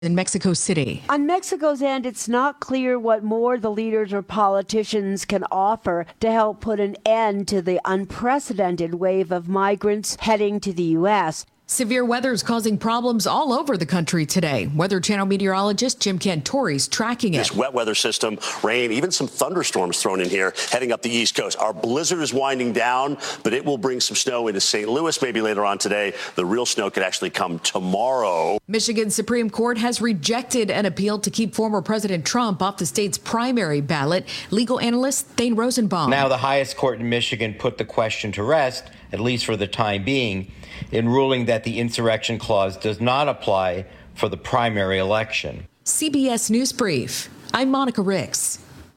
in Mexico City. On Mexico's end, it's not clear what more the leaders or politicians can offer to help put an end to the unprecedented wave of migrants heading to the U.S. Severe weather is causing problems all over the country today. Weather Channel meteorologist Jim Cantori's tracking it. This wet weather system, rain, even some thunderstorms thrown in here, heading up the East Coast. Our blizzard is winding down, but it will bring some snow into St. Louis maybe later on today. The real snow could actually come tomorrow. Michigan's Supreme Court has rejected an appeal to keep former President Trump off the state's primary ballot. Legal analyst Thane Rosenbaum. Now the highest court in Michigan put the question to rest, at least for the time being, in ruling that the insurrection clause does not apply for the primary election. CBS News Brief. I'm Monica Ricks.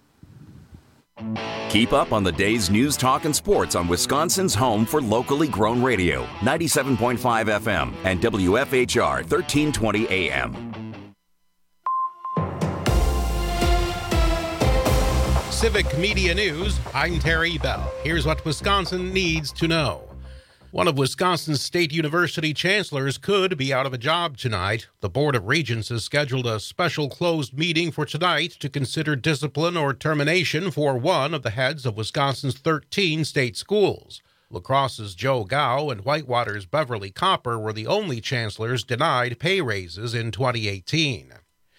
Keep up on the day's news, talk, and sports on Wisconsin's home for locally grown radio, 97.5 FM and WFHR 1320 AM. Civic Media News, I'm Terry Bell. Here's what Wisconsin needs to know. One of Wisconsin's state university chancellors could be out of a job tonight. The Board of Regents has scheduled a special closed meeting for tonight to consider discipline or termination for one of the heads of Wisconsin's 13 state schools. La Crosse's Joe Gow and Whitewater's Beverly Copper were the only chancellors denied pay raises in 2018.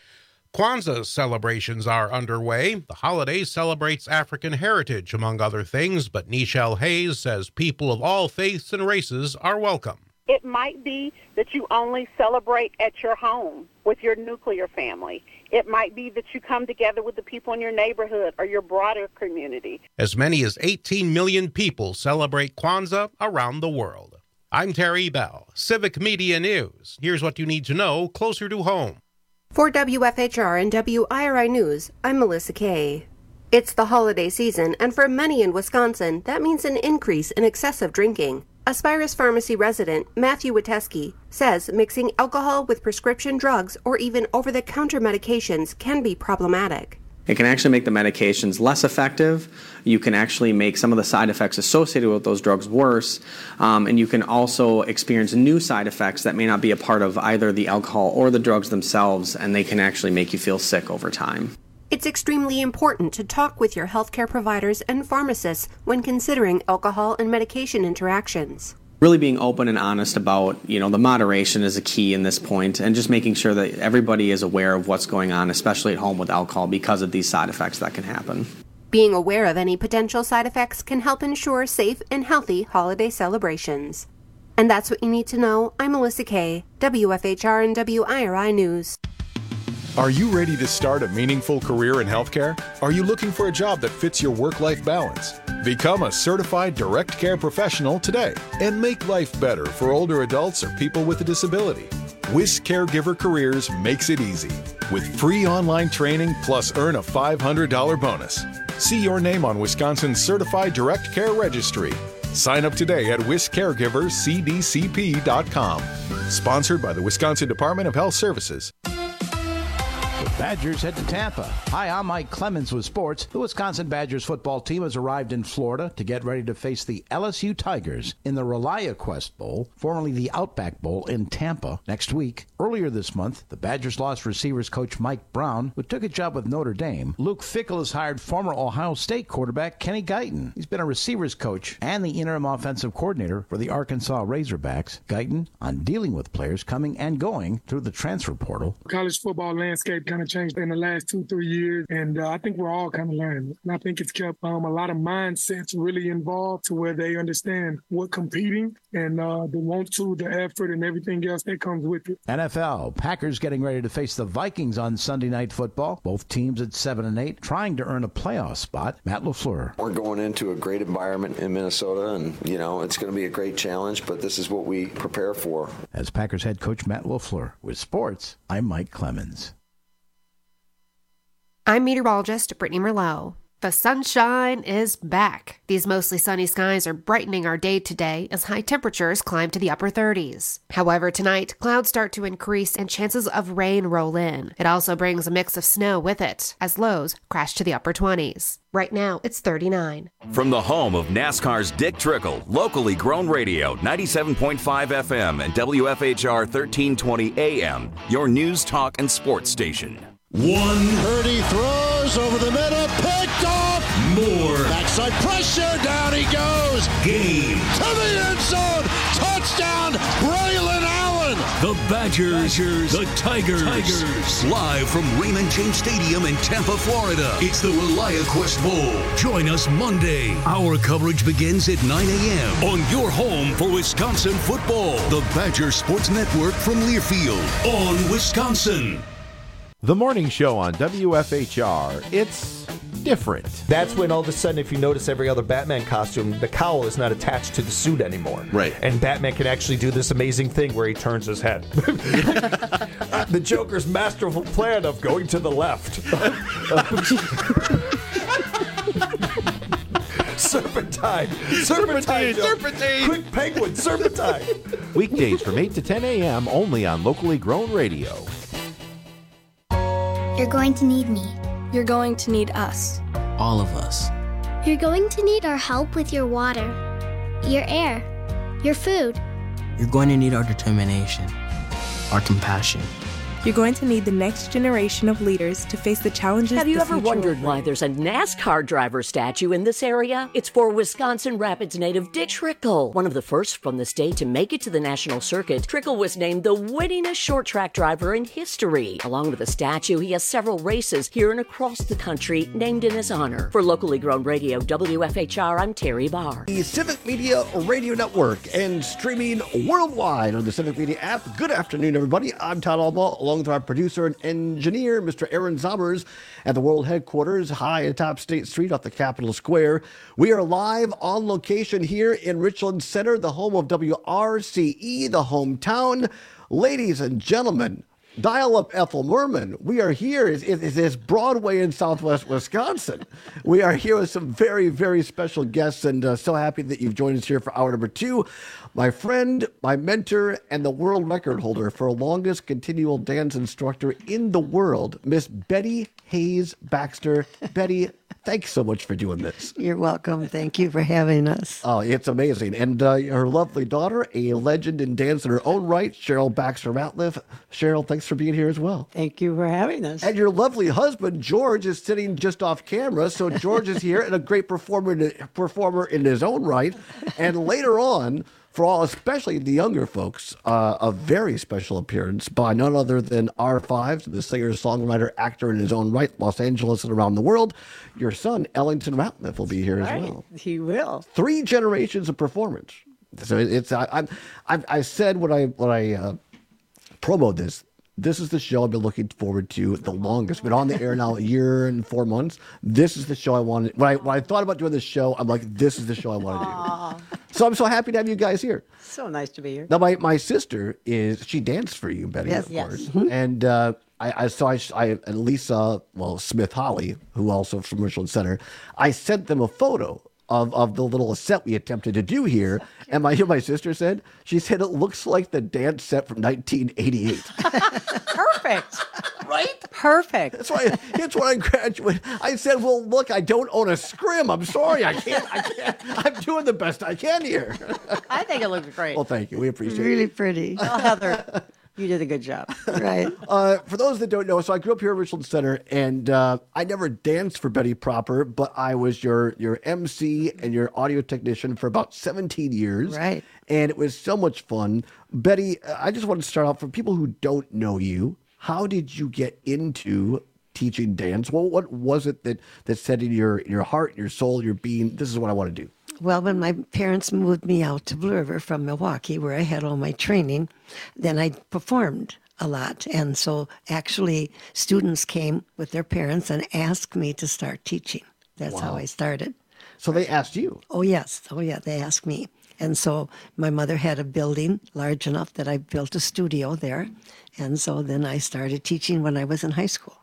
Kwanzaa celebrations are underway. The holiday celebrates African heritage, among other things, but Nichelle Hayes says people of all faiths and races are welcome. It might be that you only celebrate at your home with your nuclear family. It might be that you come together with the people in your neighborhood or your broader community. As many as 18 million people celebrate Kwanzaa around the world. I'm Terry Bell, Civic Media News. Here's what you need to know closer to home. For WFHR and WIRI News, I'm Melissa Kay. It's the holiday season, and for many in Wisconsin, that means an increase in excessive drinking. Aspirus Pharmacy resident Matthew Witeski says mixing alcohol with prescription drugs or even over-the-counter medications can be problematic. It can actually make the medications less effective. You can actually make some of the side effects associated with those drugs worse. And you can also experience new side effects that may not be a part of either the alcohol or the drugs themselves, and they can actually make you feel sick over time. It's extremely important to talk with your healthcare providers and pharmacists when considering alcohol and medication interactions. Really being open and honest about, the moderation is a key in this point, and just making sure that everybody is aware of what's going on, especially at home with alcohol, because of these side effects that can happen. Being aware of any potential side effects can help ensure safe and healthy holiday celebrations. And that's what you need to know. I'm Melissa Kay, WFHR and WIRI News. Are you ready to start a meaningful career in healthcare? Are you looking for a job that fits your work-life balance? Become a certified direct care professional today and make life better for older adults or people with a disability. WIS Caregiver Careers makes it easy with free online training plus earn a $500 bonus. See your name on Wisconsin's Certified Direct Care Registry. Sign up today at wiscaregivercdcp.com. Sponsored by the Wisconsin Department of Health Services. Badgers head to Tampa. Hi, I'm Mike Clemens with sports. The Wisconsin Badgers football team has arrived in Florida to get ready to face the LSU Tigers in the ReliaQuest Bowl, formerly the Outback Bowl, in Tampa next week. Earlier this month, the Badgers lost receivers coach Mike Brown, who took a job with Notre Dame. Luke Fickell has hired former Ohio State quarterback Kenny Guyton. He's been a receivers coach and the interim offensive coordinator for the Arkansas Razorbacks. Guyton on dealing with players coming and going through the transfer portal. College football landscape kind of changed in the last 2-3 years, and I think we're all kind of learning. And I think it's kept a lot of mindsets really involved to where they understand what competing and the want to, the effort, and everything else that comes with it. NFL, Packers getting ready to face the Vikings on Sunday Night Football. Both teams at 7-8, trying to earn a playoff spot. Matt LaFleur. We're going into a great environment in Minnesota, and, it's going to be a great challenge, but this is what we prepare for. As Packers head coach Matt LaFleur. With sports, I'm Mike Clemens. I'm meteorologist Brittany Merlot. The sunshine is back. These mostly sunny skies are brightening our day today as high temperatures climb to the upper 30s. However, tonight, clouds start to increase and chances of rain roll in. It also brings a mix of snow with it, as lows crash to the upper 20s. Right now, it's 39. From the home of NASCAR's Dick Trickle, locally grown radio, 97.5 FM and WFHR 1320 AM, your news, talk, and sports station. Purdy throws over the middle, picked off. More. Backside pressure, down he goes. Game. To the end zone, touchdown, Braylon Allen. The Badgers, the Tigers. Live from Raymond James Stadium in Tampa, Florida. It's the ReliaQuest Bowl. Join us Monday. Our coverage begins at 9 a.m. on your home for Wisconsin football. The Badger Sports Network from Learfield on Wisconsin. The morning show on WFHR, it's different. That's when all of a sudden, if you notice every other Batman costume, the cowl is not attached to the suit anymore. Right. And Batman can actually do this amazing thing where he turns his head. The Joker's masterful plan of going to the left. Serpentine. Quick penguin, serpentine. Weekdays from 8 to 10 a.m. only on locally grown radio. You're going to need me. You're going to need us. All of us. You're going to need our help with your water, your air, your food. You're going to need our determination, our compassion. You're going to need the next generation of leaders to face the challenges. Have you ever wondered why there's a NASCAR driver statue in this area? It's for Wisconsin Rapids native Dick Trickle, one of the first from the state to make it to the national circuit. Trickle was named the winningest short track driver in history. Along with the statue, he has several races here and across the country named in his honor. For locally grown radio, WFHR, I'm Terry Barr. The Civic Media Radio Network and streaming worldwide on the Civic Media app. Good afternoon, everybody. I'm Todd Albaugh, along with our producer and engineer, Mr. Aaron Zommers, at the world headquarters, high atop State Street off the Capitol Square. We are live on location here in Richland Center, the home of WRCE, the hometown. Ladies and gentlemen, dial up Ethel Merman. We are here. It's Broadway in Southwest Wisconsin. We are here with some very, very special guests, and so happy that you've joined us here for hour number 2. My friend, my mentor, and the world record holder for longest continual dance instructor in the world, Miss Betty Hayes Baxter. Betty, thanks so much for doing this. You're welcome. Thank you for having us. Oh, it's amazing. And her lovely daughter, a legend in dance in her own right, Cheryl Baxter Ratliff. Cheryl, thanks for being here as well. Thank you for having us. And your lovely husband, George, is sitting just off camera. So George is here and a great performer in his own right. And later on, for all, especially the younger folks, a very special appearance by none other than R5, the singer, songwriter, actor in his own right, Los Angeles and around the world. Your son, Ellington Ratliff, will be here as well. He will. 3 generations of performance. So it's I said when I promoted this. This is the show I've been looking forward to the longest. Been on the air now a year and 4 months. This is the show I wanted. When I thought about doing this show, I'm like, this is the show I want to do. So I'm so happy to have you guys here. So nice to be here. Now, my sister she danced for you, Betty, yes, of course. Yes. Mm-hmm. And I and Lisa, Smith Holly, who also from Richland Center, I sent them a photo of the little set we attempted to do here. And my sister said, it looks like the dance set from 1988. Perfect. Right? Perfect. That's why I graduated. I said, well, look, I don't own a scrim. I'm sorry. I can't. I'm doing the best I can here. I think it looks great. Well, thank you. We appreciate it. Really pretty. Oh, Heather. You did a good job. Right. For those that don't know, so I grew up here at Richland Center, and I never danced for Betty proper, but I was your MC and your audio technician for about 17 years. Right. And it was so much fun. Betty, I just want to start off for people who don't know you. How did you get into teaching dance? What was it that said in your heart, in your soul, your being, this is what I want to do? Well, when my parents moved me out to Blue River from Milwaukee, where I had all my training, then I performed a lot. And so actually students came with their parents and asked me to start teaching. That's how I started. So they asked you? Oh, yes. Oh, yeah, they asked me. And so my mother had a building large enough that I built a studio there. And so then I started teaching when I was in high school.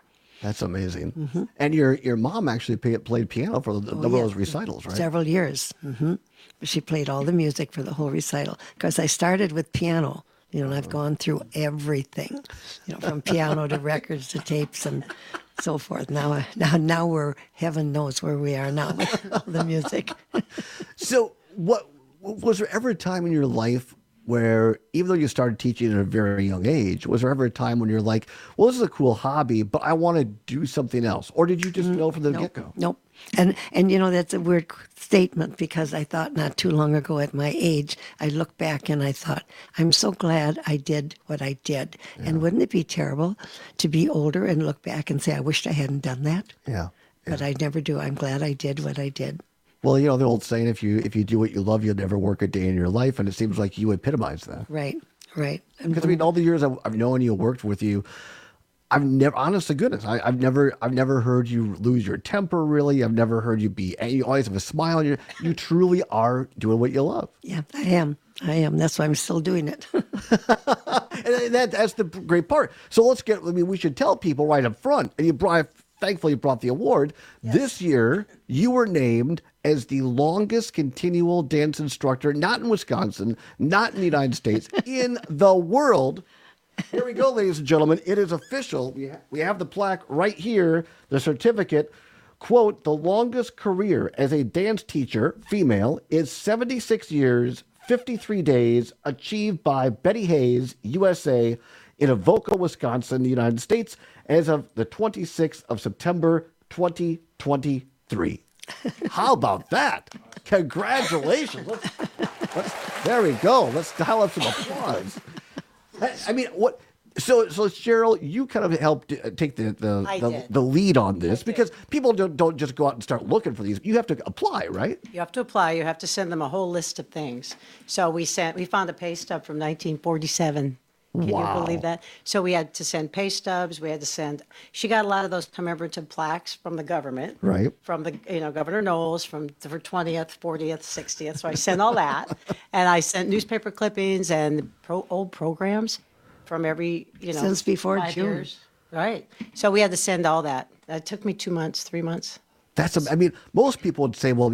That's amazing. And your mom actually played piano for the number of those recitals, right? Several years. She played all the music for the whole recital because I started with piano. And I've gone through everything, from piano to records to tapes and so forth. Now we're, heaven knows where we are now with the music. So what was there ever a time in your life where, even though you started teaching at a very young age, was there ever a time when you're like, well, this is a cool hobby, but I want to do something else? Or did you just know from the get-go? Nope. And that's a weird statement because I thought not too long ago at my age, I look back and I thought, I'm so glad I did what I did. Yeah. And wouldn't it be terrible to be older and look back and say, I wished I hadn't done that? Yeah. But I never do. I'm glad I did what I did. Well, the old saying, if you do what you love, you'll never work a day in your life. And it seems like you epitomize that. Right. Because all the years I've known you, worked with you, I've never, honest to goodness, I've never heard you lose your temper, really. I've never heard you you always have a smile on you truly are doing what you love. Yeah, I am. That's why I'm still doing it. And that's the great part. So we should tell people right up front, and thankfully you brought the award. Yes. This year, you were named as the longest continual dance instructor, not in Wisconsin, not in the United States, in the world. Here we go, ladies and gentlemen. It is official. We have the plaque right here, the certificate. Quote, the longest career as a dance teacher, female, is 76 years, 53 days, achieved by Betty Hayes, USA, in Avoca, Wisconsin, the United States, as of the 26th of September, 2023. How about that? Congratulations. There we go. Let's dial up some applause. I mean, what? So Cheryl, you kind of helped take the lead on this because people don't just go out and start looking for these. You have to apply, right? You have to apply. You have to send them a whole list of things. So we found a pay stub from 1947. Can you believe that? So we had to send pay stubs. We had to send. She got a lot of those commemorative plaques from the government, right? From the Governor Knowles for 20th, 40th, 60th. So I sent all that, and I sent newspaper clippings and old programs from every since before 5 June, years. Right. So we had to send all that. It took me 2 months, 3 months. I mean, most people would say, well,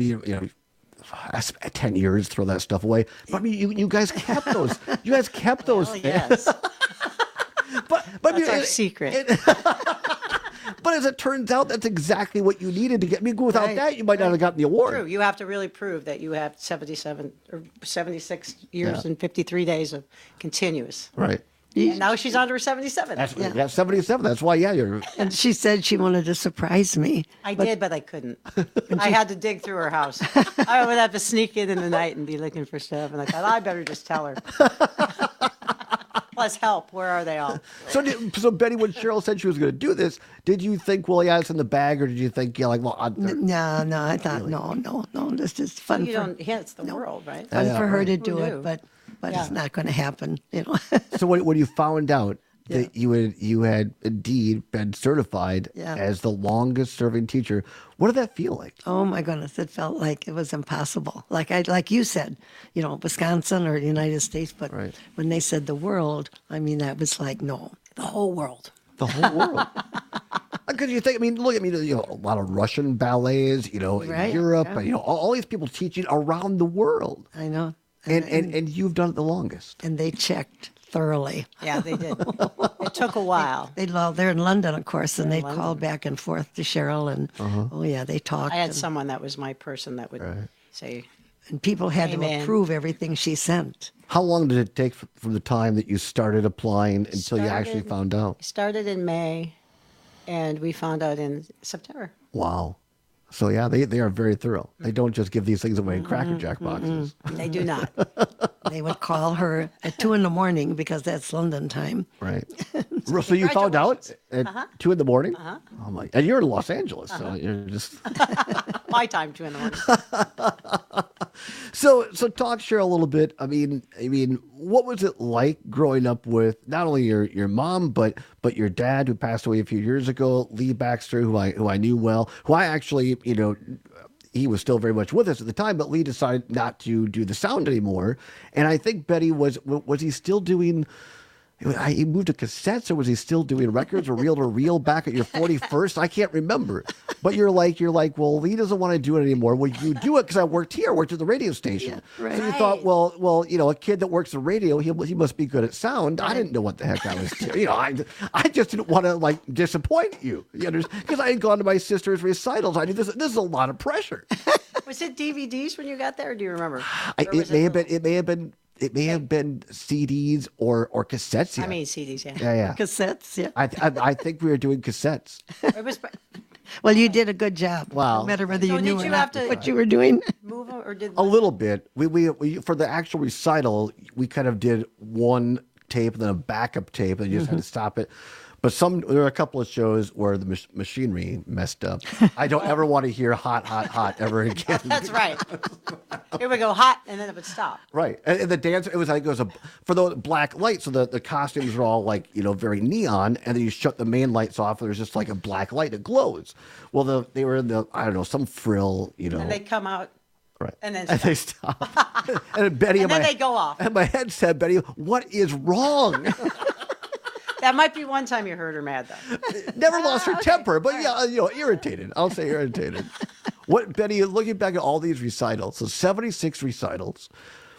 10 years, throw that stuff away. But I mean, you guys kept those. You guys kept those. Yes. but that's our secret. But as it turns out, that's exactly what you needed to get. I mean, without that, you might not have gotten the award. True. You have to really prove that you have 77 or 76 years and 53 days of continuous. Right. And now she's on to her 77. That's 77. That's why, you're... And she said she wanted to surprise me. I did, but I couldn't. I had to dig through her house. I would have to sneak in the night and be looking for stuff. And I thought, I better just tell her. Plus help. Where are they all? So Betty, when Cheryl said she was going to do this, did you think, well, it's in the bag? Or did you think, no, I thought, really? no, this is fun. It's the world, right? Fun for her to do it, but it's not going to happen, So when you found out that you had indeed been certified as the longest serving teacher, what did that feel like? Oh my goodness, it felt like it was impossible. Like you said, Wisconsin or the United States, but when they said the world, I mean that was like the whole world. The whole world. Because you think, look at me, a lot of Russian ballets, in Europe, all these people teaching around the world. I know. And you've done it the longest. And they checked thoroughly. Yeah, they did. It took a while. They're in London, of course, and they'd call back and forth to Cheryl, and they talked. I had someone that was my person that would say. And people had to approve everything she sent. How long did it take from the time that you started applying until you actually found out? Started in May, and we found out in September. Wow. So, they are very thorough. They don't just give these things away in Cracker Jack boxes. They do not. They would call her at 2 a.m. because that's London time. Right. So you found out at 2 a.m? Oh my! And you're in Los Angeles, so you're just my time, 2 a.m. So talk, Cheryl, a little bit. I mean, what was it like growing up with not only your mom, but your dad, who passed away a few years ago, Lee Baxter, who I knew well, who I actually, he was still very much with us at the time, but Lee decided not to do the sound anymore. And I think Betty was he still doing He moved to cassettes, or was he still doing records or reel to reel back at your 41st? I can't remember. But you're like, well, he doesn't want to do it anymore. Well, you do it because I worked at the radio station. Yeah, right. So you thought, well, a kid that works the radio, he must be good at sound. I didn't know what the heck I was doing. I just didn't want to disappoint you. You understand? Because I had gone to my sister's recitals. I knew this is a lot of pressure. Was it DVDs when you got there, or do you remember? It may have been CDs or cassettes. Yeah. I mean CDs, yeah. Yeah. Cassettes, yeah. I think we were doing cassettes. It was, Well, you did a good job. Wow. No matter whether So you knew did or you not have to- what you were doing. move or did A little bit. We for the actual recital, we kind of did one tape and then a backup tape, and you just had to stop it. But there are a couple of shows where the machinery messed up. I don't ever want to hear hot, hot, hot ever again. That's right. It would go hot and then it would stop. Right. And the dance, it was for the black light. So the costumes were all very neon, and then you shut the main lights off, and there's just like a black light that glows. Well, they were in some frill, And they come out. Right. And then they stop. And Betty, and then they go off. And my head said, Betty, what is wrong? That might be one time you heard her mad, though. Never lost her temper, but irritated. I'll say irritated. What, Betty, looking back at all these recitals, so 76 recitals,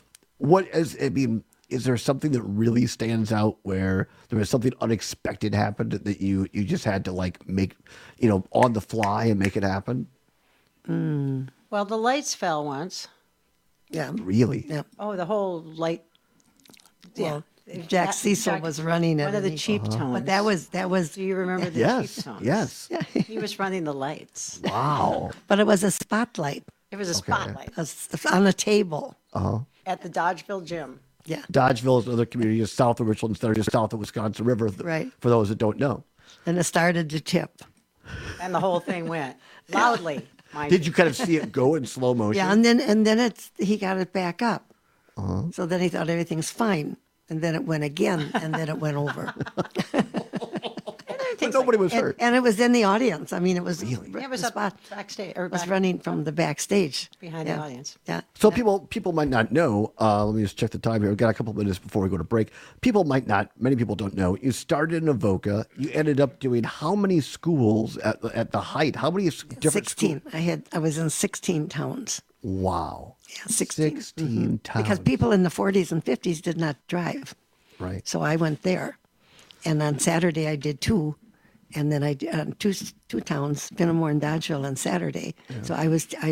is there something that really stands out where there was something unexpected happened that you just had to make, on the fly and make it happen? Well, the lights fell once. Yeah. Really? Yeah. Oh, the whole light. Well, Jack Cecil was running it. One of the cheap tones. But that was. Do you remember the cheap tones? Yes. He was running the lights. Wow. But it was a spotlight. It was a spotlight. On a table. At the Dodgeville Gym. Yeah. Dodgeville is another community just south of Richland Center, just south of Wisconsin River. Right. For those that don't know. And it started to tip. And the whole thing went loudly. Did you kind of see it go in slow motion? Yeah, and then he got it back up. So then he thought everything's fine. And then it went again, and then it went over. But nobody was hurt. And it was in the audience. I mean, it was It was up backstage. Or It was running from the backstage. behind the audience. Yeah. So people might not know. Let me just check the time here. We've got a couple of minutes before we go to break. Many people don't know. You started in Avoca. You ended up doing how many schools at the height? How many different 16. schools? I was in 16 towns. Wow. Yeah, 16 towns. Because people in the 40s and 50s did not drive. Right. So I went there. And on Saturday I did 2. And then I did two towns, Fenimore and Dodgeville, on Saturday. Yeah. So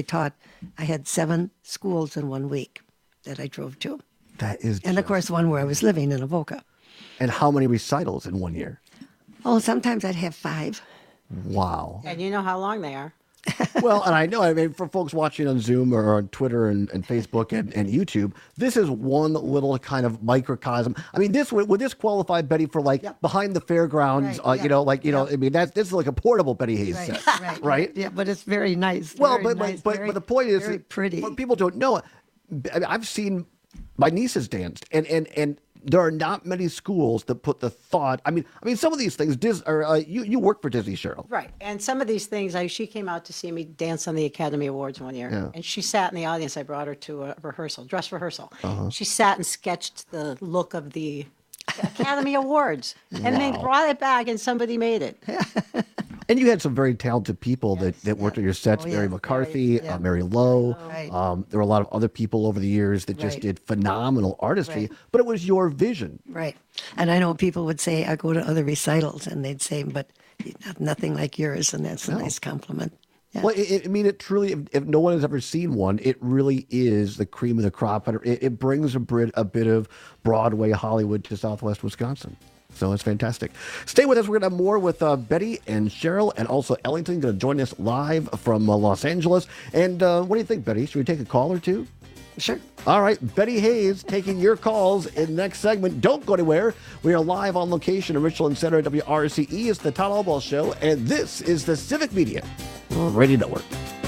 I had 7 schools in 1 week that I drove to. That is. And of course, one where I was living in Avoca. And how many recitals in 1 year? Oh, sometimes I'd have 5. Wow. And you know how long they are. Well, and I know, for folks watching on Zoom or on Twitter and Facebook and YouTube, this is one little kind of microcosm. I mean, would this qualify, Betty, for behind the fairgrounds? Right, this is like a portable Betty Hayes set, right? Yeah, but it's very nice. Well, very but nice, but the point is, very pretty. What people don't know, I've seen my nieces danced, and there are not many schools that put the thought. I mean, some of these things. You work for Disney, Cheryl, right? And some of these things, she came out to see me dance on the Academy Awards one year, and she sat in the audience. I brought her to a dress rehearsal. She sat and sketched the look of the Academy Awards, and then brought it back, and somebody made it. And you had some very talented people that worked on your sets. Mary McCarthy, Mary Lowe. Right. There were a lot of other people over the years that just did phenomenal artistry. Right. But it was your vision. Right. And I know people would say, I go to other recitals, and they'd say, but nothing like yours, and that's a nice compliment. Yeah. Well, it truly, if no one has ever seen one, it really is the cream of the crop. It brings a bit of Broadway Hollywood to Southwest Wisconsin. So it's fantastic. Stay with us. We're going to have more with Betty and Cheryl, and also Ellington going to join us live from Los Angeles. And what do you think, Betty? Should we take a call or two? Sure. All right. Betty Hayes taking your calls in the next segment. Don't go anywhere. We are live on location in Richland Center at WRCE. It's the Todd Albaugh Show, and this is the Civic Media Radio Network.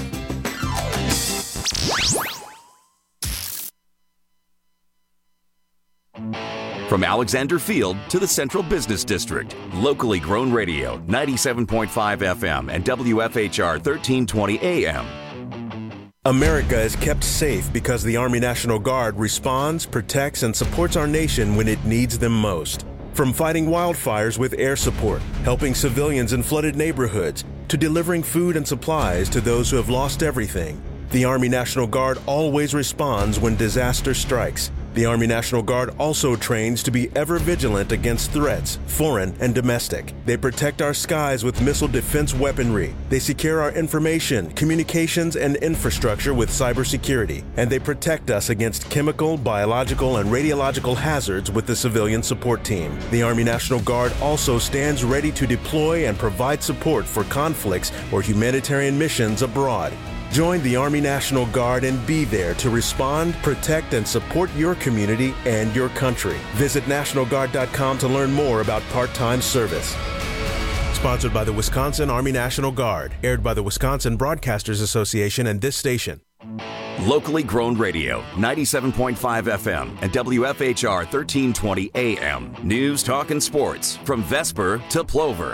From Alexander Field to the Central Business District, locally grown radio, 97.5 FM and WFHR 1320 AM. America is kept safe because the Army National Guard responds, protects, and supports our nation when it needs them most. From fighting wildfires with air support, helping civilians in flooded neighborhoods, to delivering food and supplies to those who have lost everything, the Army National Guard always responds when disaster strikes. The Army National Guard also trains to be ever vigilant against threats, foreign and domestic. They protect our skies with missile defense weaponry. They secure our information, communications, and infrastructure with cybersecurity. And they protect us against chemical, biological, and radiological hazards with the civilian support team. The Army National Guard also stands ready to deploy and provide support for conflicts or humanitarian missions abroad. Join the Army National Guard and be there to respond, protect, and support your community and your country. Visit NationalGuard.com to learn more about part-time service. Sponsored by the Wisconsin Army National Guard. Aired by the Wisconsin Broadcasters Association and this station. Locally grown radio, 97.5 FM and WFHR 1320 AM. News, talk, and sports from Vesper to Plover.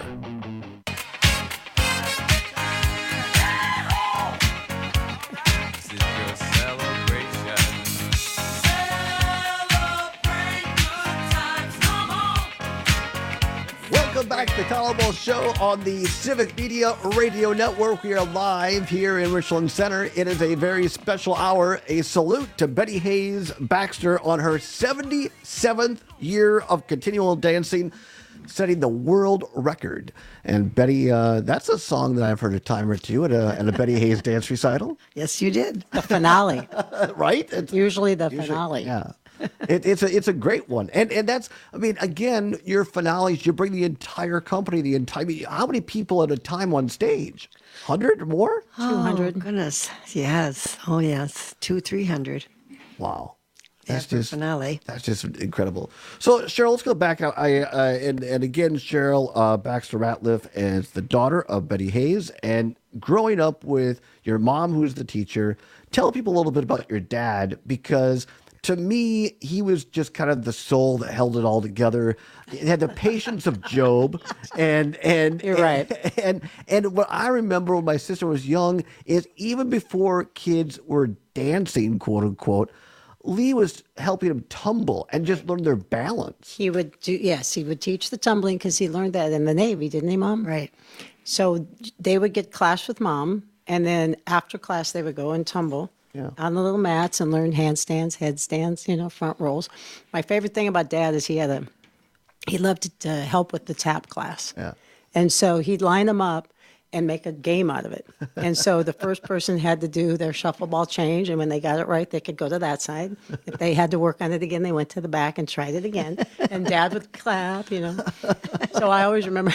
Welcome back to the Todd Ball Show on the Civic Media Radio Network. We are live here in Richland Center. It is a very special hour. A salute to Betty Hayes Baxter on her 77th year of continual dancing, setting the world record. And Betty, that's a song that I've heard a time or two at a Betty Hayes dance recital. Yes, you did. The finale. Right? It's usually the finale. Yeah. It's a great one. And that's, I mean, again, your finales, you bring the entire company, how many people at a time on stage? 100 or more? 200. Oh, goodness. Yes. Oh, yes. 200-300. Wow. That's just finale. That's just incredible. So, Cheryl, let's go back. And again, Cheryl Baxter Ratliff is the daughter of Betty Hayes, and growing up with your mom, who's the teacher. Tell people a little bit about your dad, because to me, he was just kind of the soul that held it all together. He had the patience of Job, and you're right. And what I remember when my sister was young is even before kids were dancing, quote unquote, Lee was helping them tumble and just learn their balance. He would teach the tumbling because he learned that in the Navy, didn't he, Mom? Right. So they would get class with Mom, and then after class they would go and tumble on the little mats and learn handstands, headstands, front rolls. My favorite thing about Dad is he loved to help with the tap class. Yeah. And so he'd line them up and make a game out of it. And so the first person had to do their shuffle ball change, and when they got it right, they could go to that side. If they had to work on it again, they went to the back and tried it again. And Dad would clap, So I always remember.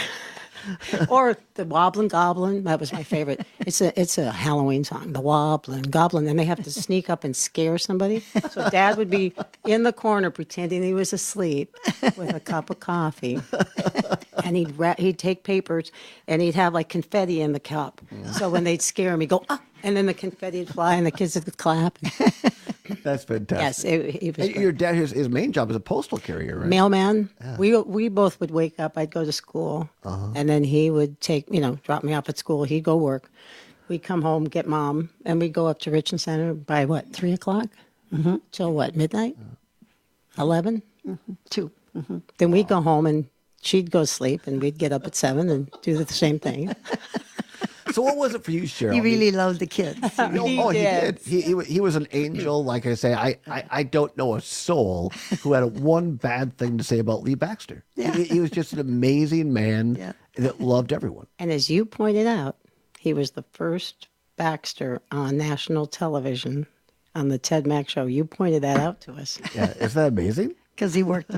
Or the Wobblin' Goblin, that was my favorite. It's a Halloween song, the Wobblin' Goblin, and they have to sneak up and scare somebody. So Dad would be in the corner pretending he was asleep with a cup of coffee, and he'd take papers and he'd have like confetti in the cup. Yeah. So when they'd scare him, he'd go, ah, and then the confetti would fly and the kids would clap. That's fantastic. Yes, it was. Your dad, his main job is a postal carrier, right? Mailman. Yeah. We both would wake up. I'd go to school, and then he would drop me off at school. He'd go work. We'd come home, get Mom, and we'd go up to Richland Center by 3 o'clock? Mm-hmm. Till midnight? 11? Mm-hmm. 2. Mm-hmm. Then we'd go home, and she'd go to sleep, and we'd get up at 7 and do the same thing. So what was it for you, Cheryl? He really loved the kids. He did. He was an angel. Like I say, I don't know a soul who had one bad thing to say about Lee Baxter. Yeah. He was just an amazing man that loved everyone. And as you pointed out, he was the first Baxter on national television on the Ted Mack Show. You pointed that out to us. Yeah, isn't that amazing? Because he worked the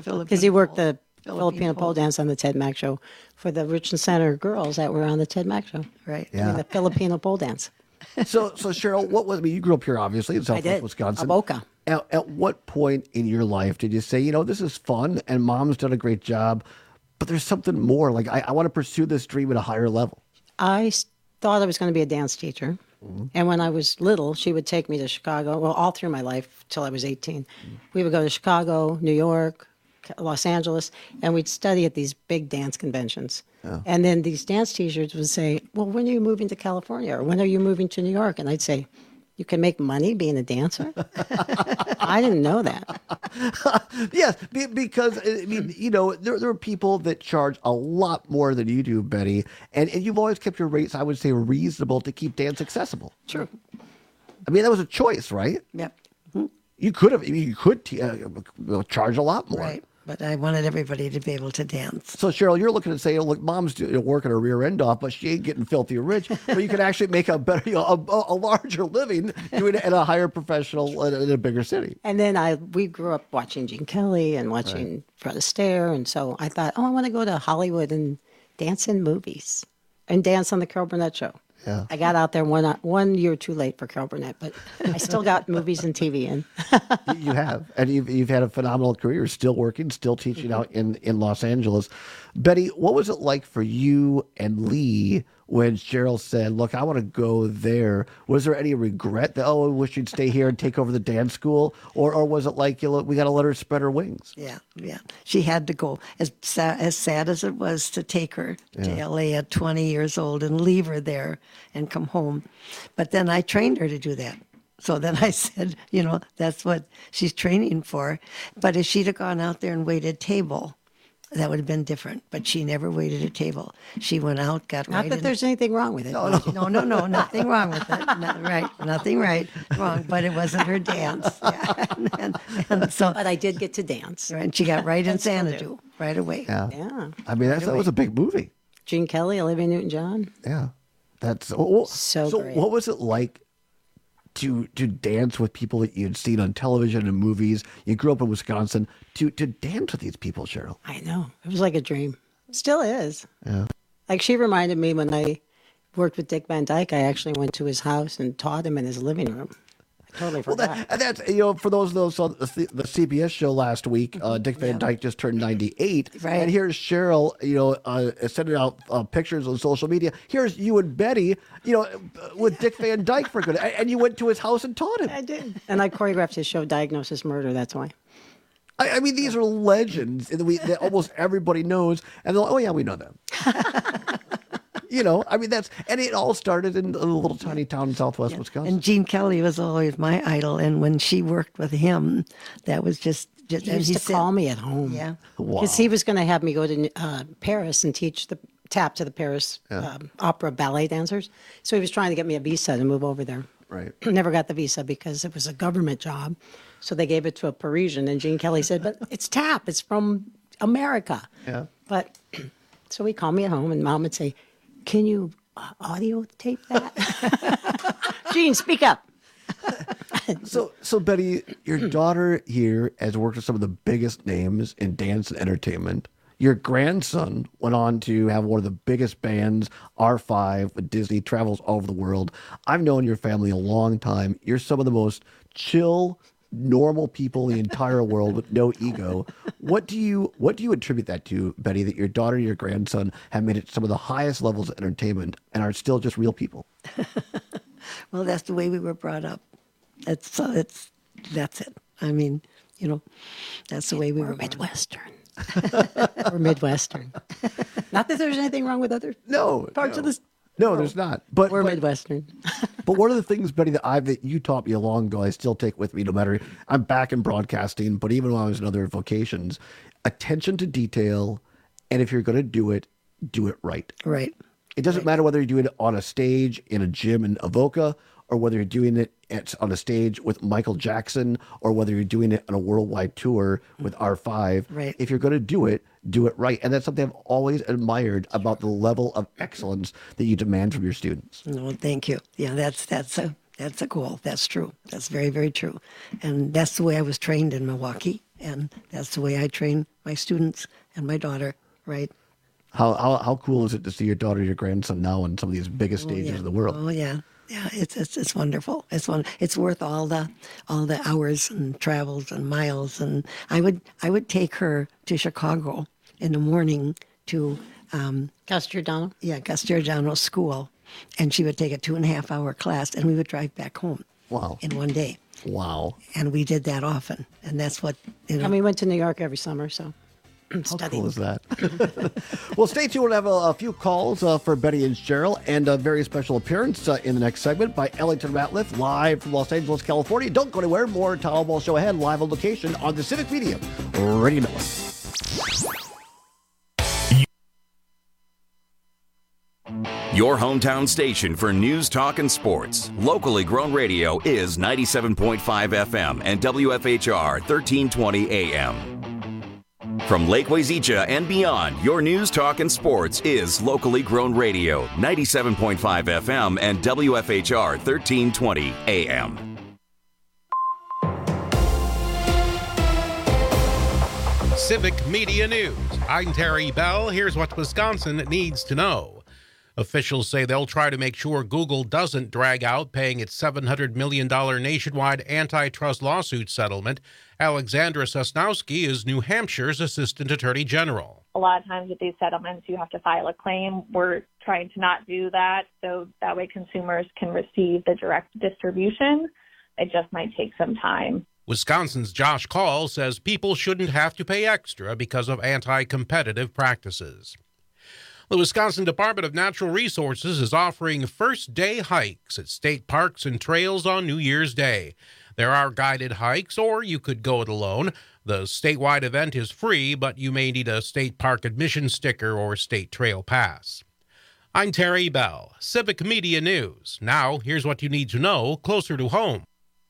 Filipino pole dance on the Ted Mack Show for the Richland Center girls that were on the Ted Mack Show. Right. Yeah. The Filipino pole dance. So Cheryl, you grew up here, obviously, in Southwest Wisconsin. Avoca. At what point in your life did you say, this is fun and Mom's done a great job, but there's something more? Like, I want to pursue this dream at a higher level. I thought I was going to be a dance teacher. Mm-hmm. And when I was little, she would take me to Chicago. Well, all through my life till I was 18. Mm-hmm. We would go to Chicago, New York, Los Angeles, and we'd study at these big dance conventions. Oh. And then these dance teachers would say, well, when are you moving to California? Or when are you moving to New York? And I'd say, You can make money being a dancer? I didn't know that. Yes, because, I mean, you know, there are people that charge a lot more than you do, Betty. And you've always kept your rates, I would say, reasonable to keep dance accessible. True. I mean, that was a choice, right? Yep. You could charge a lot more. Right. But I wanted everybody to be able to dance. So, Cheryl, you're looking to say, look, mom's working her rear end off, but she ain't getting filthy rich. But you can actually make a better, a larger living doing it in a higher professional, in a bigger city. And then we grew up watching Gene Kelly and watching Fred Astaire. And so I thought, I want to go to Hollywood and dance in movies and dance on the Carol Burnett show. Yeah. I got out there 1 year too late for Carol Burnett, but I still got movies and TV in. You have, and you've had a phenomenal career, still working, still teaching out in Los Angeles. Betty, what was it like for you and Lee when Cheryl said, look, I want to go there? Was there any regret that, I wish you'd stay here and take over the dance school? Or was it like, we got to let her spread her wings? Yeah. She had to go. As sad as it was to take her to L.A. at 20 years old and leave her there and come home. But then I trained her to do that. So then I said, that's what she's training for. But if she'd have gone out there and waited table, that would have been different. But she never waited a table. She went out, got Not right that in. there's anything wrong with it. No, nothing wrong with it. Nothing wrong. But it wasn't her dance. Yeah. And so, but I did get to dance. Right, and she got right in Xanadu right away. Yeah. I mean, that was a big movie. Gene Kelly, Olivia Newton-John. Yeah. That's so great. What was it like to dance with people that you'd seen on television and movies? You grew up in Wisconsin. To dance with these people, Cheryl. I know. It was like a dream. Still is. Yeah. Like she reminded me when I worked with Dick Van Dyke, I actually went to his house and taught him in his living room. I totally forgot. That's for those of those on the CBS show last week, Dick Van Dyke just turned 98. Right. And here's Cheryl, sending out pictures on social media. Here's you and Betty, with Dick Van Dyke for good. And you went to his house and taught him. I did. And I choreographed his show, Diagnosis Murder. That's why. I mean, these are legends that almost everybody knows. And they're like, oh, yeah, we know them. I mean, and it all started in a little tiny town in southwest Wisconsin. And Gene Kelly was always my idol. And when she worked with him, that was just he used to call me at home. Yeah. Because he was going to have me go to Paris and teach the tap to the Paris opera ballet dancers. So he was trying to get me a visa to move over there. Right. Never got the visa because it was a government job. So they gave it to a Parisian. And Gene Kelly said, but it's tap. It's from America. Yeah. But so he called me at home and Mom would say, can you audio tape that? Gene, speak up. So Betty, your daughter here has worked with some of the biggest names in dance and entertainment. Your grandson went on to have one of the biggest bands, R5, with Disney, travels all over the world. I've known your family a long time. You're some of the most chill, normal people in the entire world with no ego. What do you attribute that to, Betty, that your daughter and your grandson have made it some of the highest levels of entertainment and are still just real people? Well, that's the way we were brought up. That's it. I mean, that's the way we were Midwestern. We're Midwestern. Not that there's anything wrong with other parts of this. No, there's not. But we're Midwestern. But one of the things, Betty, that you taught me long ago, I still take with me no matter, I'm back in broadcasting, but even when I was in other vocations, attention to detail. And if you're going to do it right. Right. It doesn't matter whether you're doing it on a stage in a gym in Avoca, or whether you're doing it on a stage with Michael Jackson, or whether you're doing it on a worldwide tour with R5. Right. If you're going to do it right. And that's something I've always admired about the level of excellence that you demand from your students. No, thank you. Yeah, that's a goal. That's true. That's very, very true. And that's the way I was trained in Milwaukee. And that's the way I train my students and my daughter, right? How cool is it to see your daughter, your grandson now on some of these biggest stages of the world? Oh, yeah. Yeah, it's wonderful. It's worth all the hours and travels and miles. And I would take her to Chicago in the morning to Gus Giordano. Yeah, Gus Giordano's school, and she would take a 2.5-hour class, and we would drive back home. Wow. In one day. Wow. And we did that often, and that's what And we went to New York every summer, so. How cool is that? Well, stay tuned. We'll have a few calls for Betty and Cheryl, and a very special appearance in the next segment by Ellington Ratliff, live from Los Angeles, California. Don't go anywhere. More Town Ball Show ahead, live on location on the Civic Media Radio Network. Your hometown station for news, talk, and sports. Locally grown radio is 97.5 FM and WFHR 1320 AM. From Lake Wazeecha and beyond, your news, talk, and sports is locally grown radio, 97.5 FM and WFHR 1320 AM. Civic Media News. I'm Terry Bell. Here's what Wisconsin needs to know. Officials say they'll try to make sure Google doesn't drag out paying its $700 million nationwide antitrust lawsuit settlement. Alexandra Sosnowski is New Hampshire's Assistant Attorney General. A lot of times with these settlements, you have to file a claim. We're trying to not do that, so that way consumers can receive the direct distribution. It just might take some time. Wisconsin's Josh Call says people shouldn't have to pay extra because of anti-competitive practices. The Wisconsin Department of Natural Resources is offering first-day hikes at state parks and trails on New Year's Day. There are guided hikes, or you could go it alone. The statewide event is free, but you may need a state park admission sticker or state trail pass. I'm Terry Bell, Civic Media News. Now, here's what you need to know closer to home.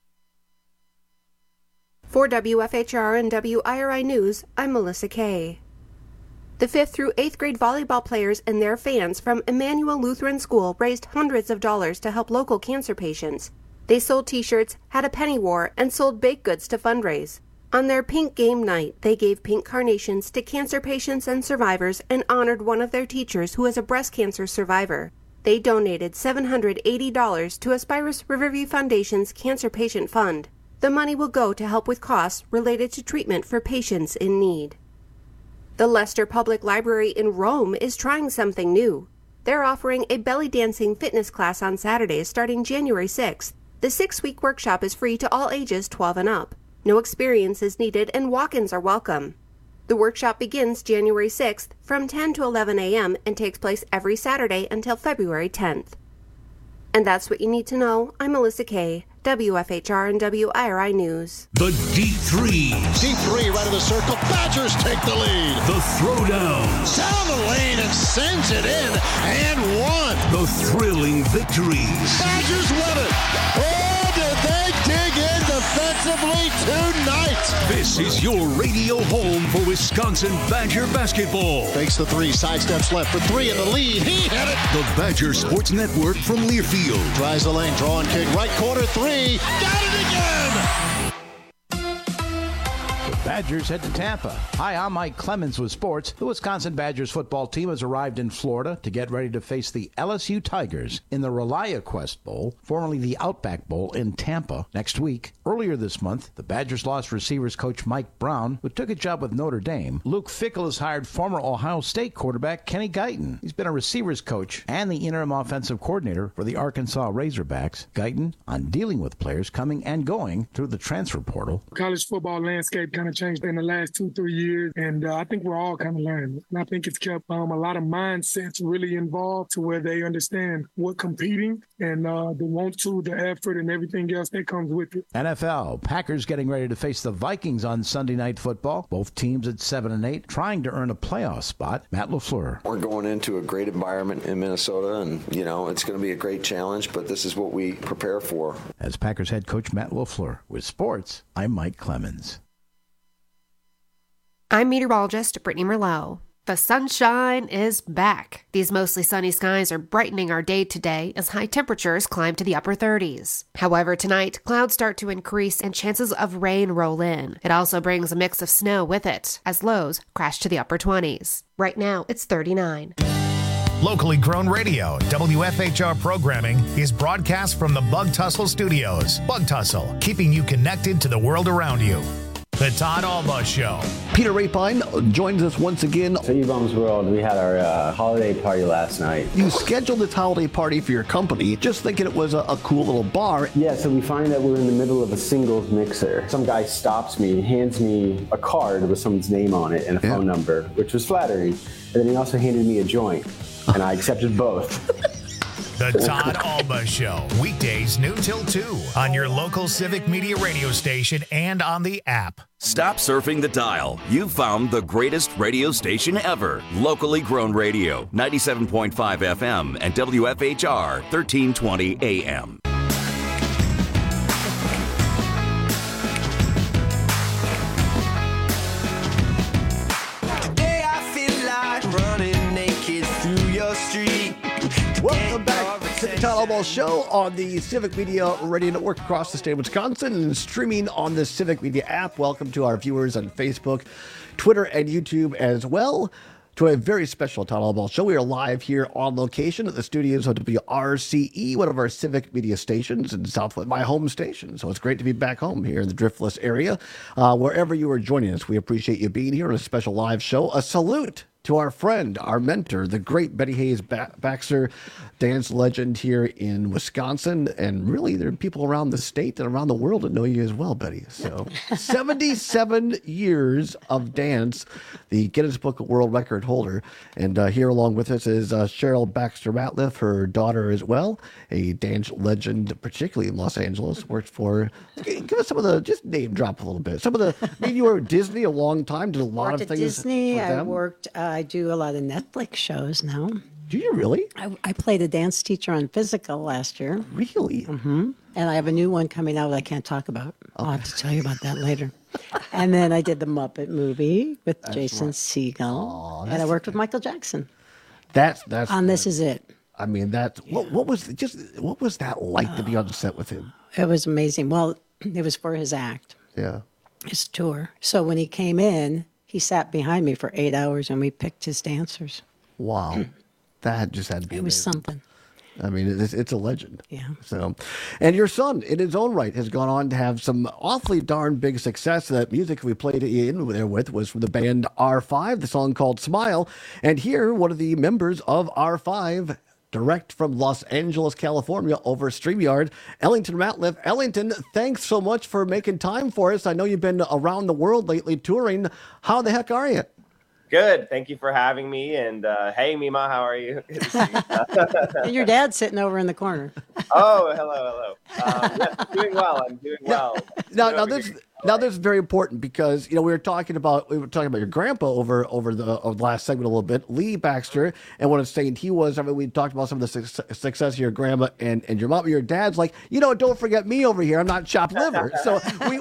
For WFHR and WIRI News, I'm Melissa Kay. The 5th through 8th grade volleyball players and their fans from Emmanuel Lutheran School raised hundreds of dollars to help local cancer patients. They sold T-shirts, had a penny war, and sold baked goods to fundraise. On their pink game night, they gave pink carnations to cancer patients and survivors and honored one of their teachers who is a breast cancer survivor. They donated $780 to Aspirus Riverview Foundation's Cancer Patient Fund. The money will go to help with costs related to treatment for patients in need. The Leicester Public Library in Rome is trying something new. They're offering a belly dancing fitness class on Saturdays starting January 6th. The 6-week workshop is free to all ages 12 and up. No experience is needed and walk-ins are welcome. The workshop begins January 6th from 10 to 11 a.m. and takes place every Saturday until February 10th. And that's what you need to know. I'm Melissa Kay, WFHR and WIRI News. The Deep Threes. Deep three right of the circle. Badgers take the lead. The Throwdowns. Down the lane and sends it in and one. The thrilling victories. Badgers win it. Oh, did they dig in defensively tonight? This is your radio home for Wisconsin Badger basketball. Fakes the three, sidesteps left for three in the lead. He hit it. The Badger Sports Network from Learfield. Tries the lane, drawing kick, right corner three. Got it again. The Badgers head to Tampa. Hi, I'm Mike Clemens with sports. The Wisconsin Badgers football team has arrived in Florida to get ready to face the LSU Tigers in the ReliaQuest Bowl, formerly the Outback Bowl, in Tampa next week. Earlier this month, the Badgers lost receivers coach Mike Brown, who took a job with Notre Dame. Luke Fickell has hired former Ohio State quarterback Kenny Guyton. He's been a receivers coach and the interim offensive coordinator for the Arkansas Razorbacks. Guyton on dealing with players coming and going through the transfer portal. College football landscape kind of changed in the last 2-3 years, and I think we're all kind of learning. And I think it's kept a lot of mindsets really involved to where they understand what competing and the want to, the effort, and everything else that comes with it. NFL, Packers getting ready to face the Vikings on Sunday Night Football. Both teams at 7-8, trying to earn a playoff spot. Matt LaFleur. We're going into a great environment in Minnesota, and, it's going to be a great challenge, but this is what we prepare for. As Packers head coach Matt LaFleur. With sports, I'm Mike Clemens. I'm meteorologist Brittany Merlot. The sunshine is back. These mostly sunny skies are brightening our day today as high temperatures climb to the upper 30s. However, tonight, clouds start to increase and chances of rain roll in. It also brings a mix of snow with it, as lows crash to the upper 20s. Right now, it's 39. Locally grown radio, WFHR programming is broadcast from the Bug Tussle Studios. Bug Tussle, keeping you connected to the world around you. The Todd Alba Show. Peter Rapine joins us once again. City Bums World, we had our holiday party last night. You scheduled this holiday party for your company, just thinking it was a cool little bar. Yeah, so we find that we're in the middle of a singles mixer. Some guy stops me, hands me a card with someone's name on it and a phone number, which was flattering. And then he also handed me a joint, and I accepted both. The Todd Alba Show, weekdays noon till 2 on your local Civic Media radio station and on the app. Stop surfing the dial. You've found the greatest radio station ever. Locally grown radio, 97.5 FM and WFHR 1320 AM. Today I feel like running naked through your street. Welcome back to the Todd Alba Show on the Civic Media Radio Network across the state of Wisconsin and streaming on the Civic Media app. Welcome to our viewers on Facebook, Twitter, and YouTube as well. To a very special Todd Alba Show. We are live here on location at the studios of WRCE, one of our Civic Media stations in Southwest, my home station. So it's great to be back home here in the Driftless area. Wherever you are joining us, we appreciate you being here on a special live show. A salute to our friend, our mentor, the great Betty Hayes Baxter, dance legend here in Wisconsin. And really, there are people around the state and around the world that know you as well, Betty. So 77 years of dance, the Guinness Book of World Record holder. And here along with us is Cheryl Baxter Ratliff, her daughter as well, a dance legend, particularly in Los Angeles, worked for, give us some of the, just name drop a little bit. Some of the, I mean, you were at Disney a long time, did a lot of things. Disney, with them. I worked, I do a lot of Netflix shows now. Do you really? I played a dance teacher on Physical last year. Really? Mm-hmm. And I have a new one coming out that I can't talk about. I'll have to tell you about that later. And then I did the Muppet movie with Jason Segel. And I worked with Michael Jackson. That's on This Is It. I mean, what was that like to be on the set with him? It was amazing. Well, it was for his act. Yeah. His tour. So when he came in, he sat behind me for 8 hours and we picked his dancers. Wow. That just had to be It was something. I mean, it's a legend. Yeah. So, and your son, in his own right, has gone on to have some awfully darn big success. That music we played in there with was from the band R5, the song called Smile. And here, one of the members of R5, direct from Los Angeles, California, over StreamYard, Ellington Ratliff. Ellington, thanks so much for making time for us. I know you've been around the world lately touring. How the heck are you? Good. Thank you for having me. And hey, Mima, how are you? Good to see you. And your dad's sitting over in the corner. Oh, hello. Yes, I'm doing well. Now this is very important because we were talking about your grandpa over the last segment a little bit, Lee Baxter, and what I'm saying we talked about some of the success of your grandma and your mom. Your dad's like, don't forget me over here. I'm not chopped liver. So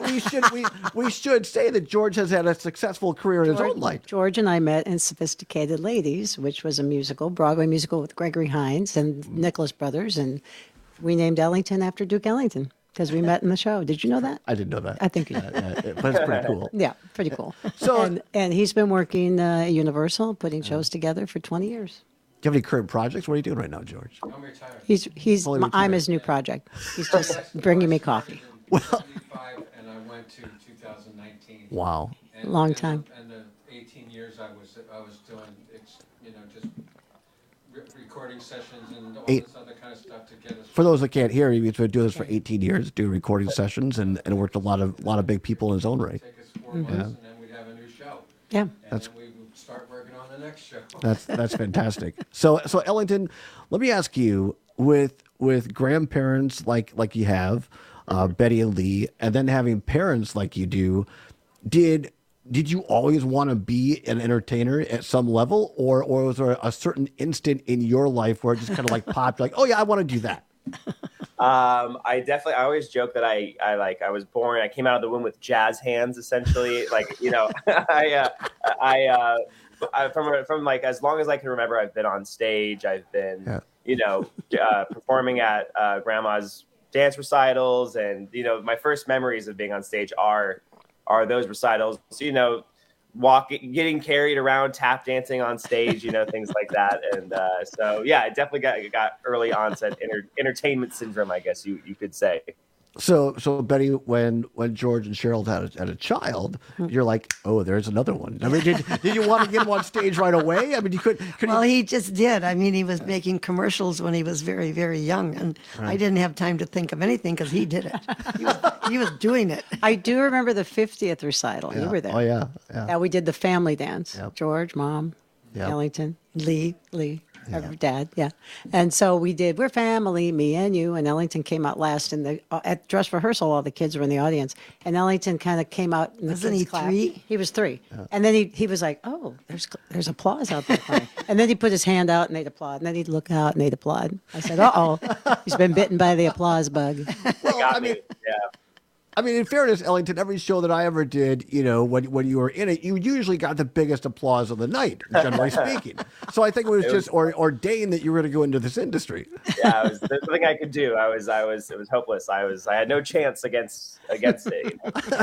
we should say that George has had a successful career in his own life. George and I met in Sophisticated Ladies, which was a Broadway musical with Gregory Hines and Nicholas Brothers, and we named Ellington after Duke Ellington. Because we met in the show. Did you know that? I didn't know that. I think you did. But it's pretty cool. Yeah, pretty cool. So, and he's been working at Universal, putting shows together for 20 years. Do you have any current projects? What are you doing right now, George? I'm retired. I'm his new project. He's just bringing me coffee. Well, and I went to 2019. Wow. Long time. And the 18 years I was doing, just recording sessions and all this other kind of stuff to get us. For those that can't hear, he's been doing this for 18 years, doing recording sessions, and worked a lot of big people in his own right. Take us 4 months, and then we'd have a new show. Yeah, and then we would start working on the next show. That's fantastic. So Ellington, let me ask you, with grandparents like you have, Betty and Lee, and then having parents like you do, did you always want to be an entertainer at some level, or was there a certain instant in your life where it just kind of like popped, like, oh yeah, I want to do that? I always joke that I was born, I came out of the womb with jazz hands, essentially. From as long as I can remember, I've been on stage. I've been, performing at grandma's dance recitals, and my first memories of being on stage are those recitals. Getting carried around, tap dancing on stage, things like that. And I definitely got early onset entertainment syndrome, I guess you could say. So Betty, when George and Cheryl had a child, you're like, oh, there's another one. I mean, did you want to get him on stage right away? I mean, you could. Well, he just did. I mean, he was making commercials when he was very, very young, and I didn't have time to think of anything because he did it. He was doing it. I do remember the 50th recital. You were there. Oh yeah. Yeah, we did the family dance. Yep. George, Mom, Yep. Ellington, Lee, Dad, yeah. And so we did, we're family, me and you, and Ellington came out last in the, at dress rehearsal, all the kids were in the audience, and Ellington kind of came out in the Wasn't kids' he clap. 3? He was 3. And then he was like, oh, there's applause out there. And then he put his hand out and they'd applaud, and then he'd look out and they'd applaud. I said, uh-oh, he's been bitten by the applause bug. Well, I mean, in fairness, Ellington, every show that I ever did, when you were in it, you usually got the biggest applause of the night, generally speaking. So I think it was just ordained that you were going to go into this industry. Yeah, there's nothing I could do. It was hopeless. I had no chance against it.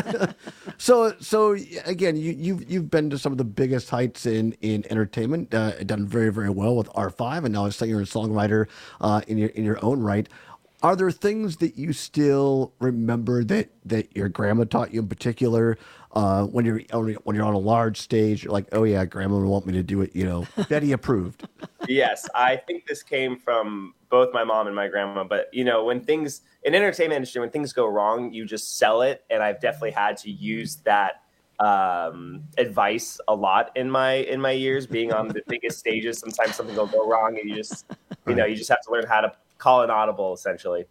So again, you've been to some of the biggest heights in entertainment, done very, very well with R5, and now a singer and songwriter in your own right. Are there things that you still remember that your grandma taught you in particular? When you're on a large stage, you're like, oh yeah, grandma would want me to do it. Betty approved. Yes, I think this came from both my mom and my grandma. But when things in entertainment industry, when things go wrong, you just sell it. And I've definitely had to use that advice a lot in my years being on the biggest stages. Sometimes something will go wrong, and you just have to learn how to call an audible, essentially.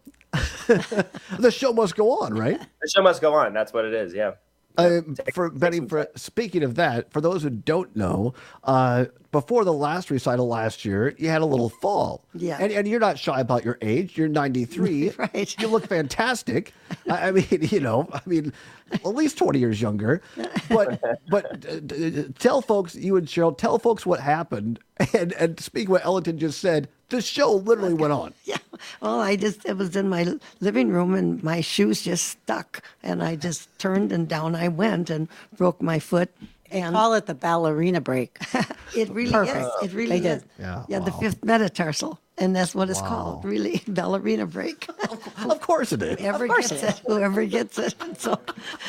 The show must go on, right? The show must go on. That's what it is. Yeah. For Betty, speaking of that, for those who don't know, before the last recital last year, you had a little fall. Yeah. And you're not shy about your age. You're 93. Right. You look fantastic. I mean, at least 20 years younger. But tell folks, you and Cheryl, tell folks what happened. And speaking what Ellington just said, the show literally went on. Yeah. Well, it was in my living room and my shoes just stuck. And I just turned and down I went and broke my foot. And call it the ballerina break. It really is. It really is. Yeah, the fifth metatarsal. And that's what it's called, really, ballerina break. Of course it is. Whoever gets it. So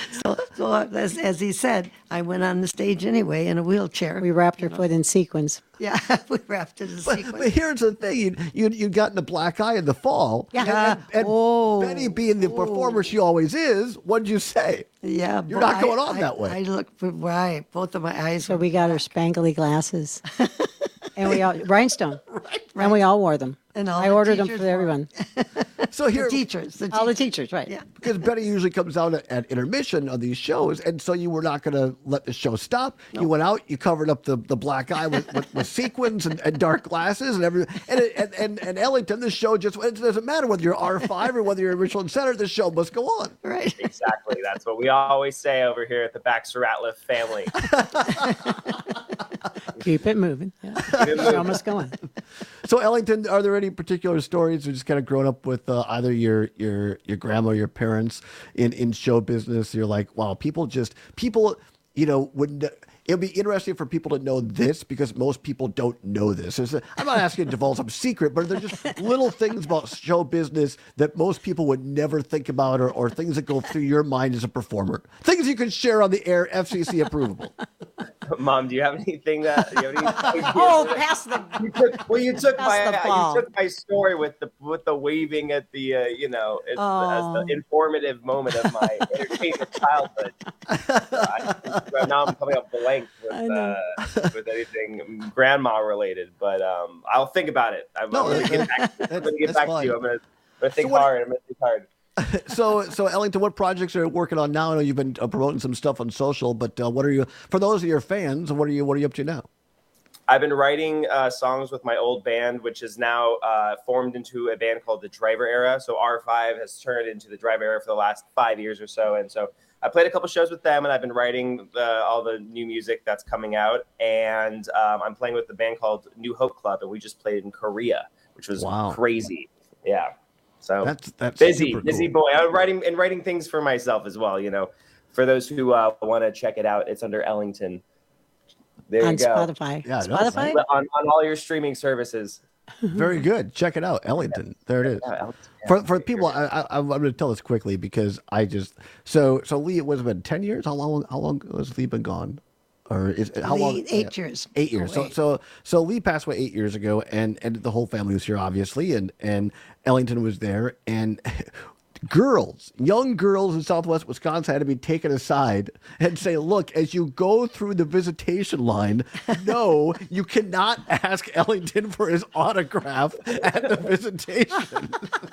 as he said, I went on the stage anyway in a wheelchair. We wrapped her foot in sequins. Yeah, we wrapped it in sequins. But here's the thing: you got in a black eye in the fall. Yeah. And Betty, being the performer she always is, what'd you say? Yeah, you're not going on that way. I looked right. Both of my eyes. So we got her spangly glasses. And we all rhinestone, right. And we all wore them. And I ordered them for everyone. So here, the teachers, all the teachers, right? Yeah. Because Betty usually comes out at intermission of these shows, and so you were not going to let the show stop. No. You went out, you covered up the black eye with sequins and dark glasses and everything. And Ellington, the show it doesn't matter whether you're R5 or whether you're Richland Center, the show must go on. Right. Exactly. That's what we always say over here at the Baxter Ratliff family. Keep it moving. Yeah. The show must go on. So Ellington, are there any particular stories you just kind of grown up with either your grandma or your parents in show business? You're like, wow, people wouldn't. It would be interesting for people to know this because most people don't know this. I'm not asking to divulge some secret, but they're just little things about show business that most people would never think about or things that go through your mind as a performer. Things you can share on the air, FCC approvable. Mom, do you have anything that? Pass the. You took my story with the waving at the as the informative moment of my entertainment childhood. Now I'm coming up blank with anything grandma related, but I'll think about it. I'm going to get back to you. I'm going to think hard. So Ellington, what projects are you working on now? I know you've been promoting some stuff on social, but what are you, for those of your fans, what are you up to now? I've been writing songs with my old band, which is now formed into a band called the Driver Era. So R5 has turned into the Driver Era for the last 5 years or so. And so I played a couple shows with them, and I've been writing all the new music that's coming out. And I'm playing with the band called New Hope Club, and we just played in Korea, which was crazy. Yeah. So that's busy boy. I'm writing things for myself as well. For those who want to check it out, it's under Ellington. There you go. Spotify. Yeah, Spotify? On all your streaming services. Very good. Check it out, Ellington. There it is. For people, I'm going to tell this quickly because so Lee, it was been 10 years. How long has Lee been gone? Or how long? 8 years. 8 years. So Lee passed away 8 years ago, and the whole family was here, obviously, and Ellington was there, and young girls in Southwest Wisconsin had to be taken aside and say, look, as you go through the visitation line, no, you cannot ask Ellington for his autograph at the visitation.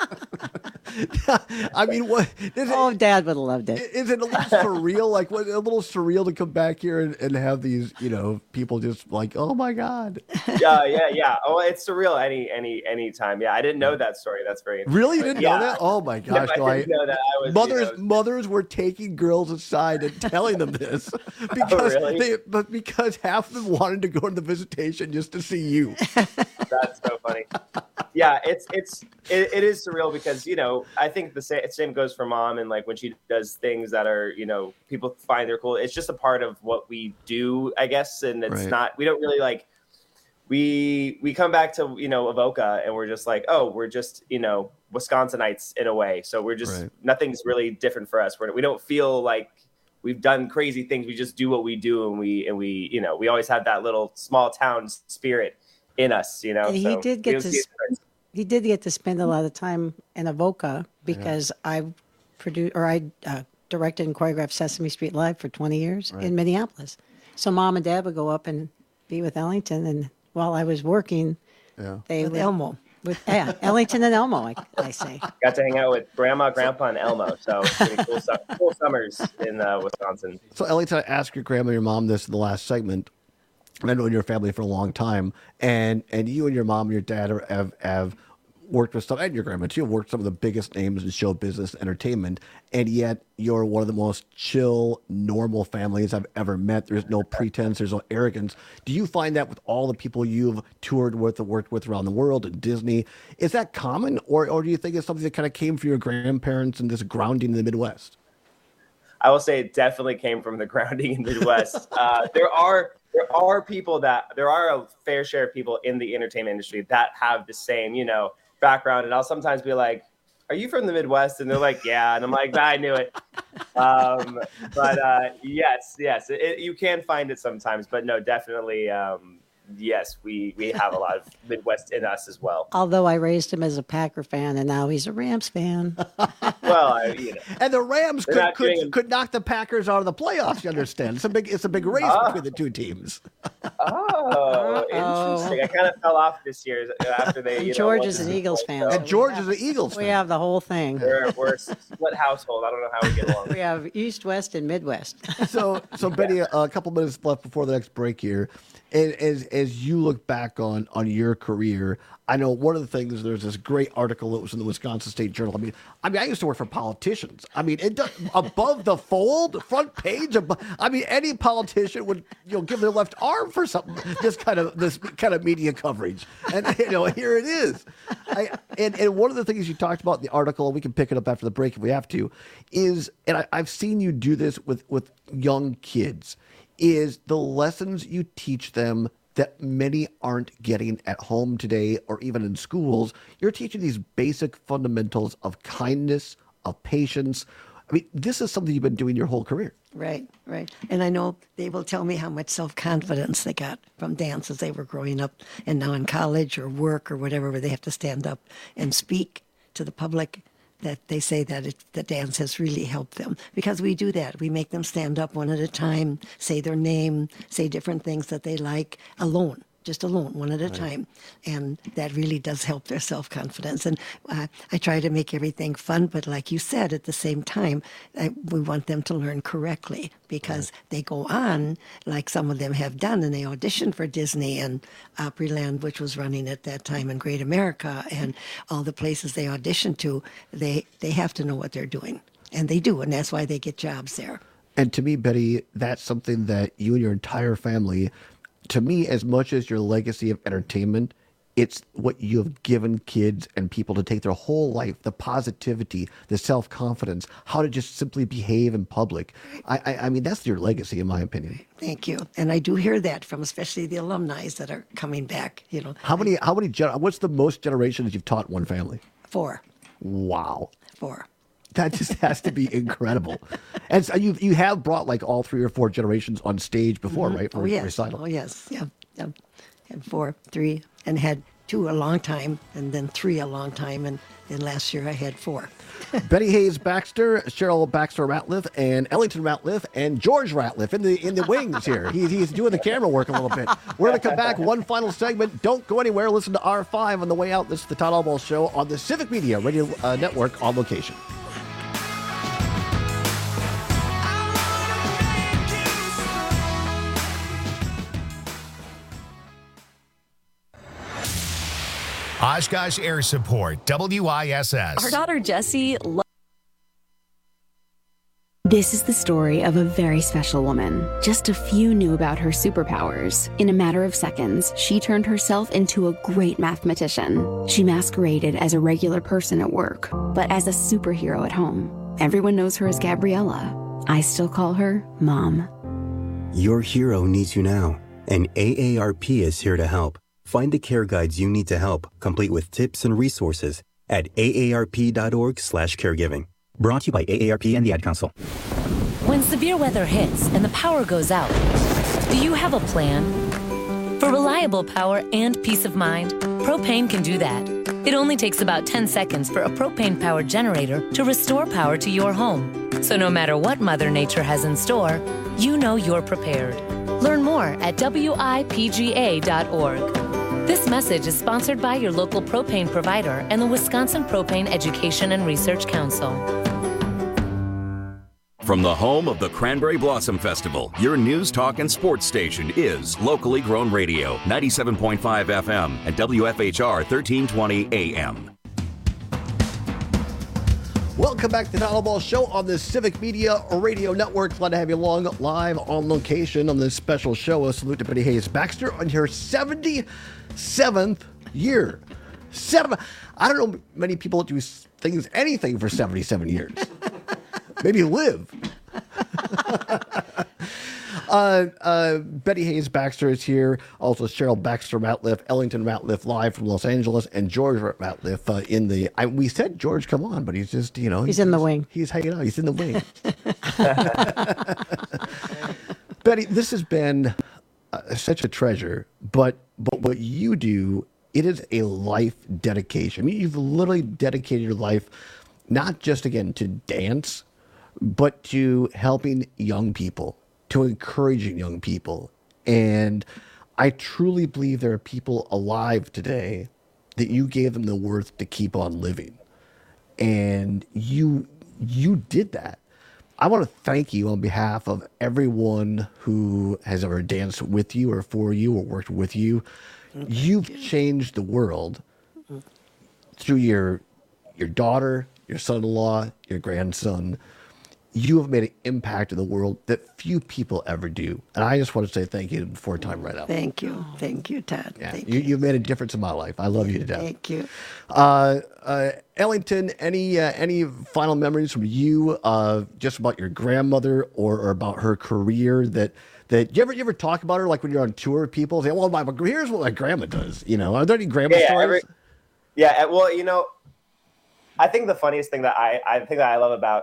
I mean, what? Dad would have loved it. Is it a little surreal? Like, a little surreal to come back here and have these, people just like, oh my God. Yeah. Oh, it's surreal any time. Yeah, I didn't know that story. That's very interesting. Really? You didn't know that? Oh my gosh. I didn't know that. Mothers were taking girls aside and telling them this because half of them wanted to go to the visitation just to see you. That's so funny. Yeah, it is surreal because I think the same goes for Mom, and like when she does things that are people find they're cool. It's just a part of what we do, I guess, and it's not. We don't really like. We come back to Avoca and we're just like, oh, we're just Wisconsinites in a way. So we're just nothing's really different for us. We don't feel like we've done crazy things. We just do what we do, and we always have that little small town spirit in us. And he did get to spend a lot of time in Avoca because I directed and choreographed Sesame Street Live for 20 years in Minneapolis. So Mom and Dad would go up and be with Ellington, and while I was working, they with Elmo. Ellington and Elmo, I say. Got to hang out with Grandma, Grandpa, and Elmo. So cool summers in Wisconsin. So Ellington, I asked your grandma and your mom this in the last segment. I've known your family for a long time, and you and your mom and your dad have worked with some, and your grandma too, worked with some of the biggest names in show business, entertainment, and yet you're one of the most chill, normal families I've ever met. There's no pretense, there's no arrogance. Do you find that with all the people you've toured with and worked with around the world at Disney? Is that common, or do you think it's something that kind of came from your grandparents and this grounding in the Midwest? I will say it definitely came from the grounding in the Midwest. There are a fair share of people in the entertainment industry that have the same, background, and I'll sometimes be like, are you from the Midwest? And they're like, yeah, and I'm like, I knew it. But yes, you can find it sometimes, but no, definitely, yes, we have a lot of Midwest in us as well. Although I raised him as a Packer fan, and now he's a Rams fan. Well, and the Rams could knock the Packers out of the playoffs. You understand? It's a big race between the two teams. Oh, interesting. I kind of fell off this year after they. George is an Eagles fan. And George is an Eagles fan. We have the whole thing. We're a split household. I don't know how we get along. We have East, West, and Midwest. So Betty, a couple minutes left before the next break here. As you look back on your career, I know one of the things, there's this great article that was in the Wisconsin State Journal. I mean, I used to work for politicians. I mean, it does, above the fold, front page. Any politician would give their left arm for something. This kind of media coverage, and here it is. And one of the things you talked about in the article, and we can pick it up after the break if we have to, is, and I've seen you do this with young kids, is the lessons you teach them that many aren't getting at home today or even in schools. You're teaching these basic fundamentals of kindness, of patience. I mean, this is something you've been doing your whole career. Right. And I know they will tell me how much self-confidence they got from dance as they were growing up, and now in college or work or whatever, where they have to stand up and speak to the public, that they say that the dance has really helped them. Because we do that. We make them stand up one at a time, say their name, say different things that they like alone, one at a time. And that really does help their self-confidence. And I try to make everything fun, but like you said, at the same time, we want them to learn correctly, because they go on, like some of them have done, and they auditioned for Disney and Opryland, which was running at that time, in Great America, and all the places they auditioned to, they have to know what they're doing. And they do, and that's why they get jobs there. And to me, Betty, that's something that you and your entire family, to me, as much as your legacy of entertainment, It's what you have given kids and people to take their whole life, the positivity, the self-confidence, how to just simply behave in public. I mean, that's your legacy, in my opinion. Thank you. And I do hear that from especially the alumni that are coming back, you know. What's the most generations you've taught one family? 4. Wow. 4. That just has to be incredible. And so you have brought like all 3 or 4 generations on stage before, right? For recital. Oh, yes. Yeah. Had 4, 3, and had 2 a long time, and then 3 a long time, and then last year I had 4. Betty Hayes Baxter, Cheryl Baxter Ratliff, and Ellington Ratliff, and George Ratliff in the wings here. He's doing the camera work a little bit. We're going to come back. One final segment. Don't go anywhere. Listen to R5 on the way out. This is the Todd Albaugh Show on the Civic Media Radio Network on location. Oshkosh Air Support, WISS. Our daughter Jessie. This is the story of a very special woman. Just a few knew about her superpowers. In a matter of seconds, she turned herself into a great mathematician. She masqueraded as a regular person at work, but as a superhero at home. Everyone knows her as Gabriella. I still call her Mom. Your hero needs you now, and AARP is here to help. Find the care guides you need to help, complete with tips and resources at aarp.org/caregiving. Brought to you by AARP and the Ad Council. When severe weather hits and the power goes out, do you have a plan? For reliable power and peace of mind, propane can do that. It only takes about 10 seconds for a propane-powered generator to restore power to your home. So no matter what Mother Nature has in store, you know you're prepared. Learn more at WIPGA.org. This message is sponsored by your local propane provider and the Wisconsin Propane Education and Research Council. From the home of the Cranberry Blossom Festival, your news, talk, and sports station is locally grown radio, 97.5 FM and WFHR 1320 AM. Welcome back to the Todd Albaugh Show on the Civic Media Radio Network. Glad to have you along live on location on this special show. A salute to Betty Hayes Baxter on her 77th year. I don't know many people do anything for 77 years. Maybe live. Betty Hayes Baxter is here. Also, Cheryl Baxter Ratliff, Ellington Ratliff, live from Los Angeles, and George Ratliff in the. We said George, come on, but he's just he's in the wing. He's hanging out. He's in the wing. Betty, this has been such a treasure, but what you do, it is a life dedication. I mean, you've literally dedicated your life not just again to dance, but to helping young people, to encouraging young people. And I truly believe there are people alive today that you gave them the worth to keep on living. And you did that. I want to thank you on behalf of everyone who has ever danced with you or for you or worked with you. You've changed the world through your daughter, your son-in-law, your grandson. You have made an impact in the world that few people ever do. And I just want to say thank you before time right out. Thank you. Thank you, Todd. Yeah, Thank you've made a difference in my life. I love you to death. Thank you. Ellington, any final memories from you just about your grandmother or about her career that you ever talk about her, like when you're on tour with people, say, well, here's what my grandma does. Are there any grandma stories? Well, I think the funniest thing that I love about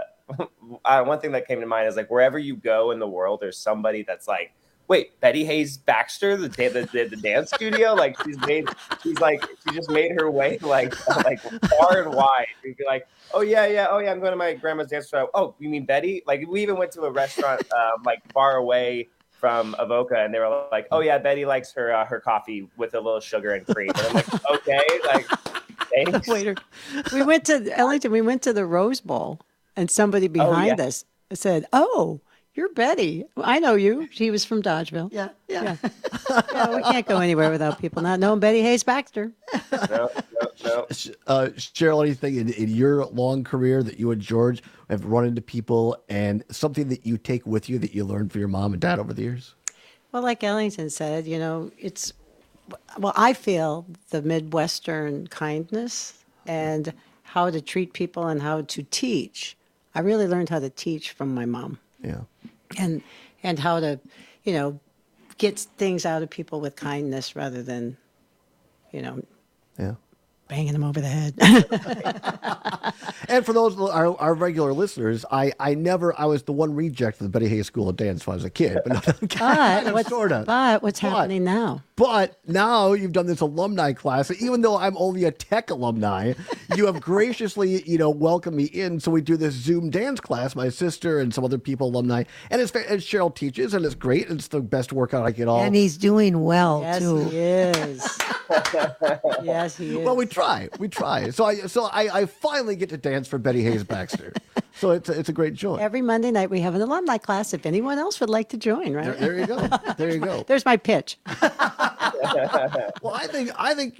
one thing that came to mind is like wherever you go in the world, there's somebody that's like, wait, Betty Hayes Baxter, the dance studio, like she just made her way like far and wide. You'd be like, oh yeah, I'm going to my grandma's dance studio. Oh, you mean Betty? Like we even went to a restaurant like far away from Avoca, and they were like, oh yeah, Betty likes her coffee with a little sugar and cream. And I'm like, okay, like. Thanks. Waiter. We went to Ellington. We went to the Rose Bowl, and somebody behind us said, "Oh, you're Betty. I know you." She was from Dodgeville. Yeah. Yeah, we can't go anywhere without people not knowing Betty Hayes Baxter. No. Cheryl, anything in your long career that you and George have run into people, and something that you take with you that you learned from your mom and dad over the years? Well, like Ellington said, well, I feel the Midwestern kindness and how to treat people and how to teach. I really learned how to teach from my mom. Yeah. And how to, get things out of people with kindness rather than, Yeah. banging them over the head. And for those our regular listeners, I was the one reject of the Betty Hayes School of Dance when I was a kid, But what's happening now? But now you've done this alumni class. Even though I'm only a tech alumni, you have graciously, welcomed me in. So we do this Zoom dance class, my sister and some other people, alumni. And it's Cheryl teaches, and it's great. It's the best workout I get all. And he's doing well, Yes, too. he is. Yes, he is. Well, we try. So I finally get to dance for Betty Hayes Baxter. So it's a great joy. Every Monday night we have an alumni class. If anyone else would like to join, right? There you go. There you go. There's my pitch. Well, I think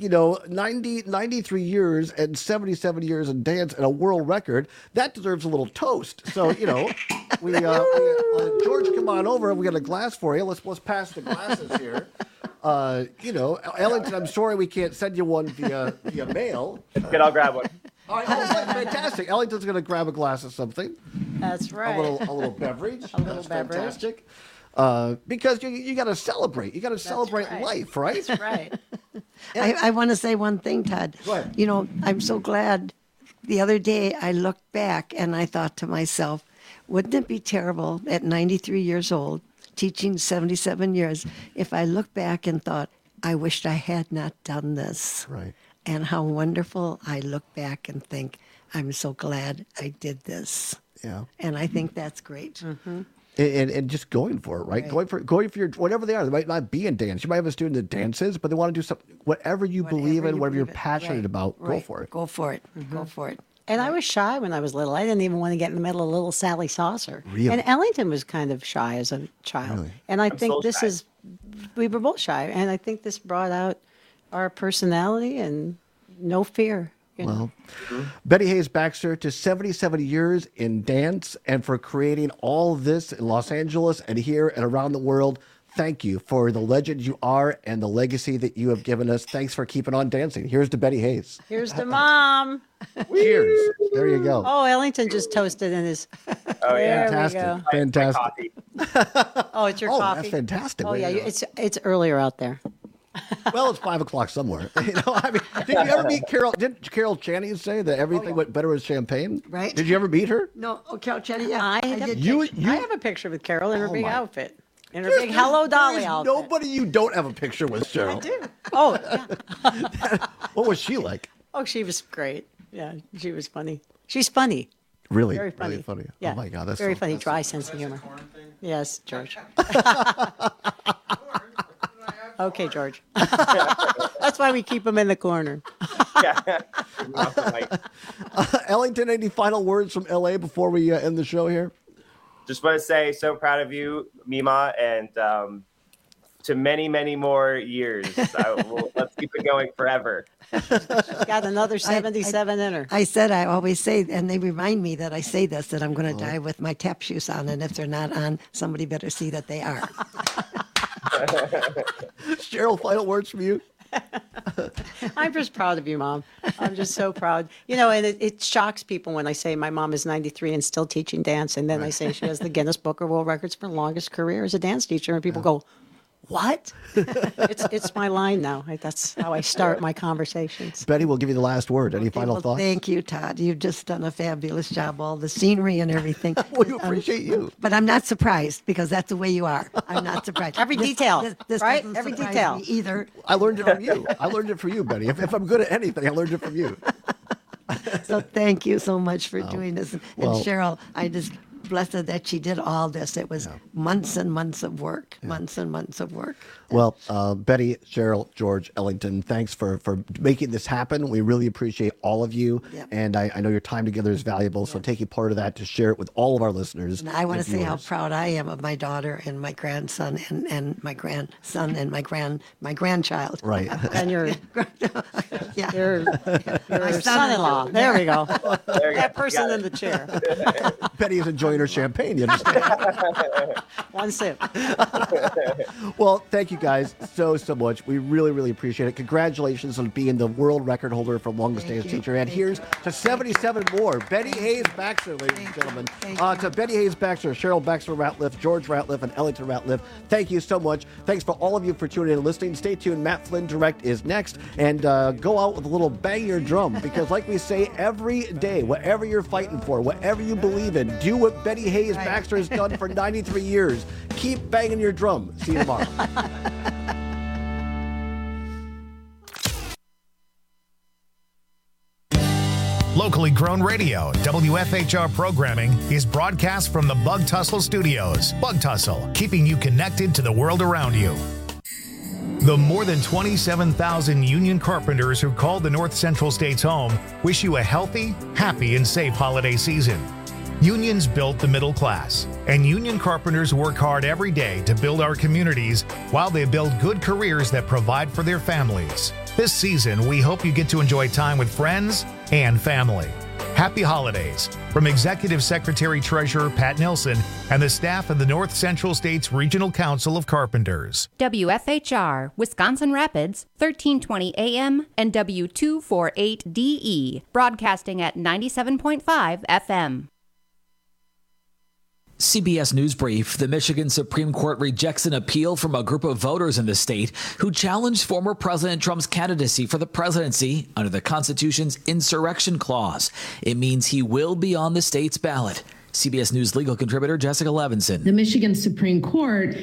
93 years and 77 years in dance and a world record, that deserves a little toast. So we George, come on over. We got a glass for you. Let's pass the glasses here. Ellington, I'm sorry we can't send you one via mail. Good, I'll grab one. All right, fantastic. Ellington's going to grab a glass of something. That's right. A little beverage. That's fantastic. Because you got to celebrate. You got to celebrate life, right? That's right. I want to say one thing, Todd. Go ahead. I'm so glad. The other day I looked back and I thought to myself, wouldn't it be terrible at 93 years old, teaching 77 years, if I looked back and thought, I wished I had not done this. Right. And how wonderful I look back and think, I'm so glad I did this. Yeah. And I think that's great. Mm-hmm. And just going for it, right? Going for your whatever they are. They might not be in dance. You might have a student that dances, but they want to do something. Whatever you believe in, whatever you're passionate about, go for it. Go for it. Go for it. And I was shy when I was little. I didn't even want to get in the middle of little Sally Saucer. Really? And Ellington was kind of shy as a child. Really? And I I'm think so shy. We were both shy. And I think this brought out our personality and no fear. Well, Betty Hayes Baxter, to 77 years in dance and for creating all of this in Los Angeles and here and around the world. Thank you for the legend you are and the legacy that you have given us. Thanks for keeping on dancing. Here's to Betty Hayes. Here's to Mom. Cheers. There you go. Oh, Ellington just toasted in his. Oh, yeah. There we go. Fantastic. Oh, it's your Oh, coffee. that's fantastic. Oh, yeah. It's earlier out there. Well, it's 5 o'clock somewhere. Did you ever meet Carol? Did Carol Channing say that everything went better with champagne? Right. Did you ever meet her? No, Carol Chetty, yeah. I have a picture with Carol in her big my- outfit. In her big Hello Dolly outfit. Nobody you don't have a picture with, Cheryl. I do. Oh, yeah. What was she like? Oh, she was great. Yeah, she was funny. She's funny. Really? Very funny. Really funny. Yeah. Oh my God, that's very so, funny. that's Dry sense of humor. Yes, George. Okay, George. That's why we keep him in the corner. Ellington, any final words from LA before we end the show here? Just want to say, so proud of you, Mima, and to many, many more years. Let's keep it going forever. She's got another 77 in her. I said I always say, and they remind me that I say this, that I'm going to die with my tap shoes on, and if they're not on, somebody better see that they are. Cheryl, final words from you? I'm just proud of you, Mom. I'm just so proud. And it shocks people when I say my mom is 93 and still teaching dance, and then I say she has the Guinness Book of World Records for longest career as a dance teacher, and people go, what? It's my line now. That's how I start my conversations. Betty, we'll give you the last word. Any final thoughts? Thank you, Todd. You've just done a fabulous job, all the scenery and everything. We appreciate you. But I'm not surprised because that's the way you are. I'm not surprised. Every detail, this right? doesn't Every surprise detail. me either. I learned it from you. I learned it from you, Betty. If I'm good at anything, I learned it from you. So thank you so much for doing this. And well- Cheryl, I just blessed that she did all this. It was months and months of work, months and months of work. Well, Betty, Cheryl, George, Ellington, thanks for making this happen. We really appreciate all of you. Yep. And I know your time together is valuable, so taking part of that to share it with all of our listeners. And I want and to say how viewers. proud I am of my daughter and my grandson and my grandson and my grandchild. Right. And your Yeah. your My son-in-law. son-in-law. There we go. There you That go. person You in the got chair. Betty is enjoying her champagne, you understand? One sip. Well, thank you guys so much. We really, really appreciate it. Congratulations on being the world record holder for longest day as teacher. And here's to 77 more. Betty Hayes Baxter, ladies and gentlemen. To Betty Hayes Baxter, Cheryl Baxter Ratliff, George Ratliff, and Ellington Ratliff, thank you so much. Thanks for all of you for tuning in and listening. Stay tuned. Matt Flynn Direct is next. And go out with a little bang your drum, because like we say every day, whatever you're fighting for, whatever you believe in, do what Betty Hayes Baxter has done for 93 years. Keep banging your drum. See you tomorrow. Locally grown radio, WFHR programming is broadcast from the Bug Tussle Studios. Bug Tussle, keeping you connected to the world around you. The more than 27,000 union carpenters who called the North Central States home wish you a healthy, happy, and safe holiday season. Unions built the middle class, and union carpenters work hard every day to build our communities while they build good careers that provide for their families. This season, we hope you get to enjoy time with friends and family. Happy holidays from Executive Secretary Treasurer Pat Nilsson and the staff of the North Central States Regional Council of Carpenters. WFHR, Wisconsin Rapids, 1320 AM and W248DE, broadcasting at 97.5 FM. CBS News Brief. The Michigan Supreme Court rejects an appeal from a group of voters in the state who challenged former President Trump's candidacy for the presidency under the Constitution's insurrection clause. It means he will be on the state's ballot. CBS News legal contributor Jessica Levinson. The Michigan Supreme Court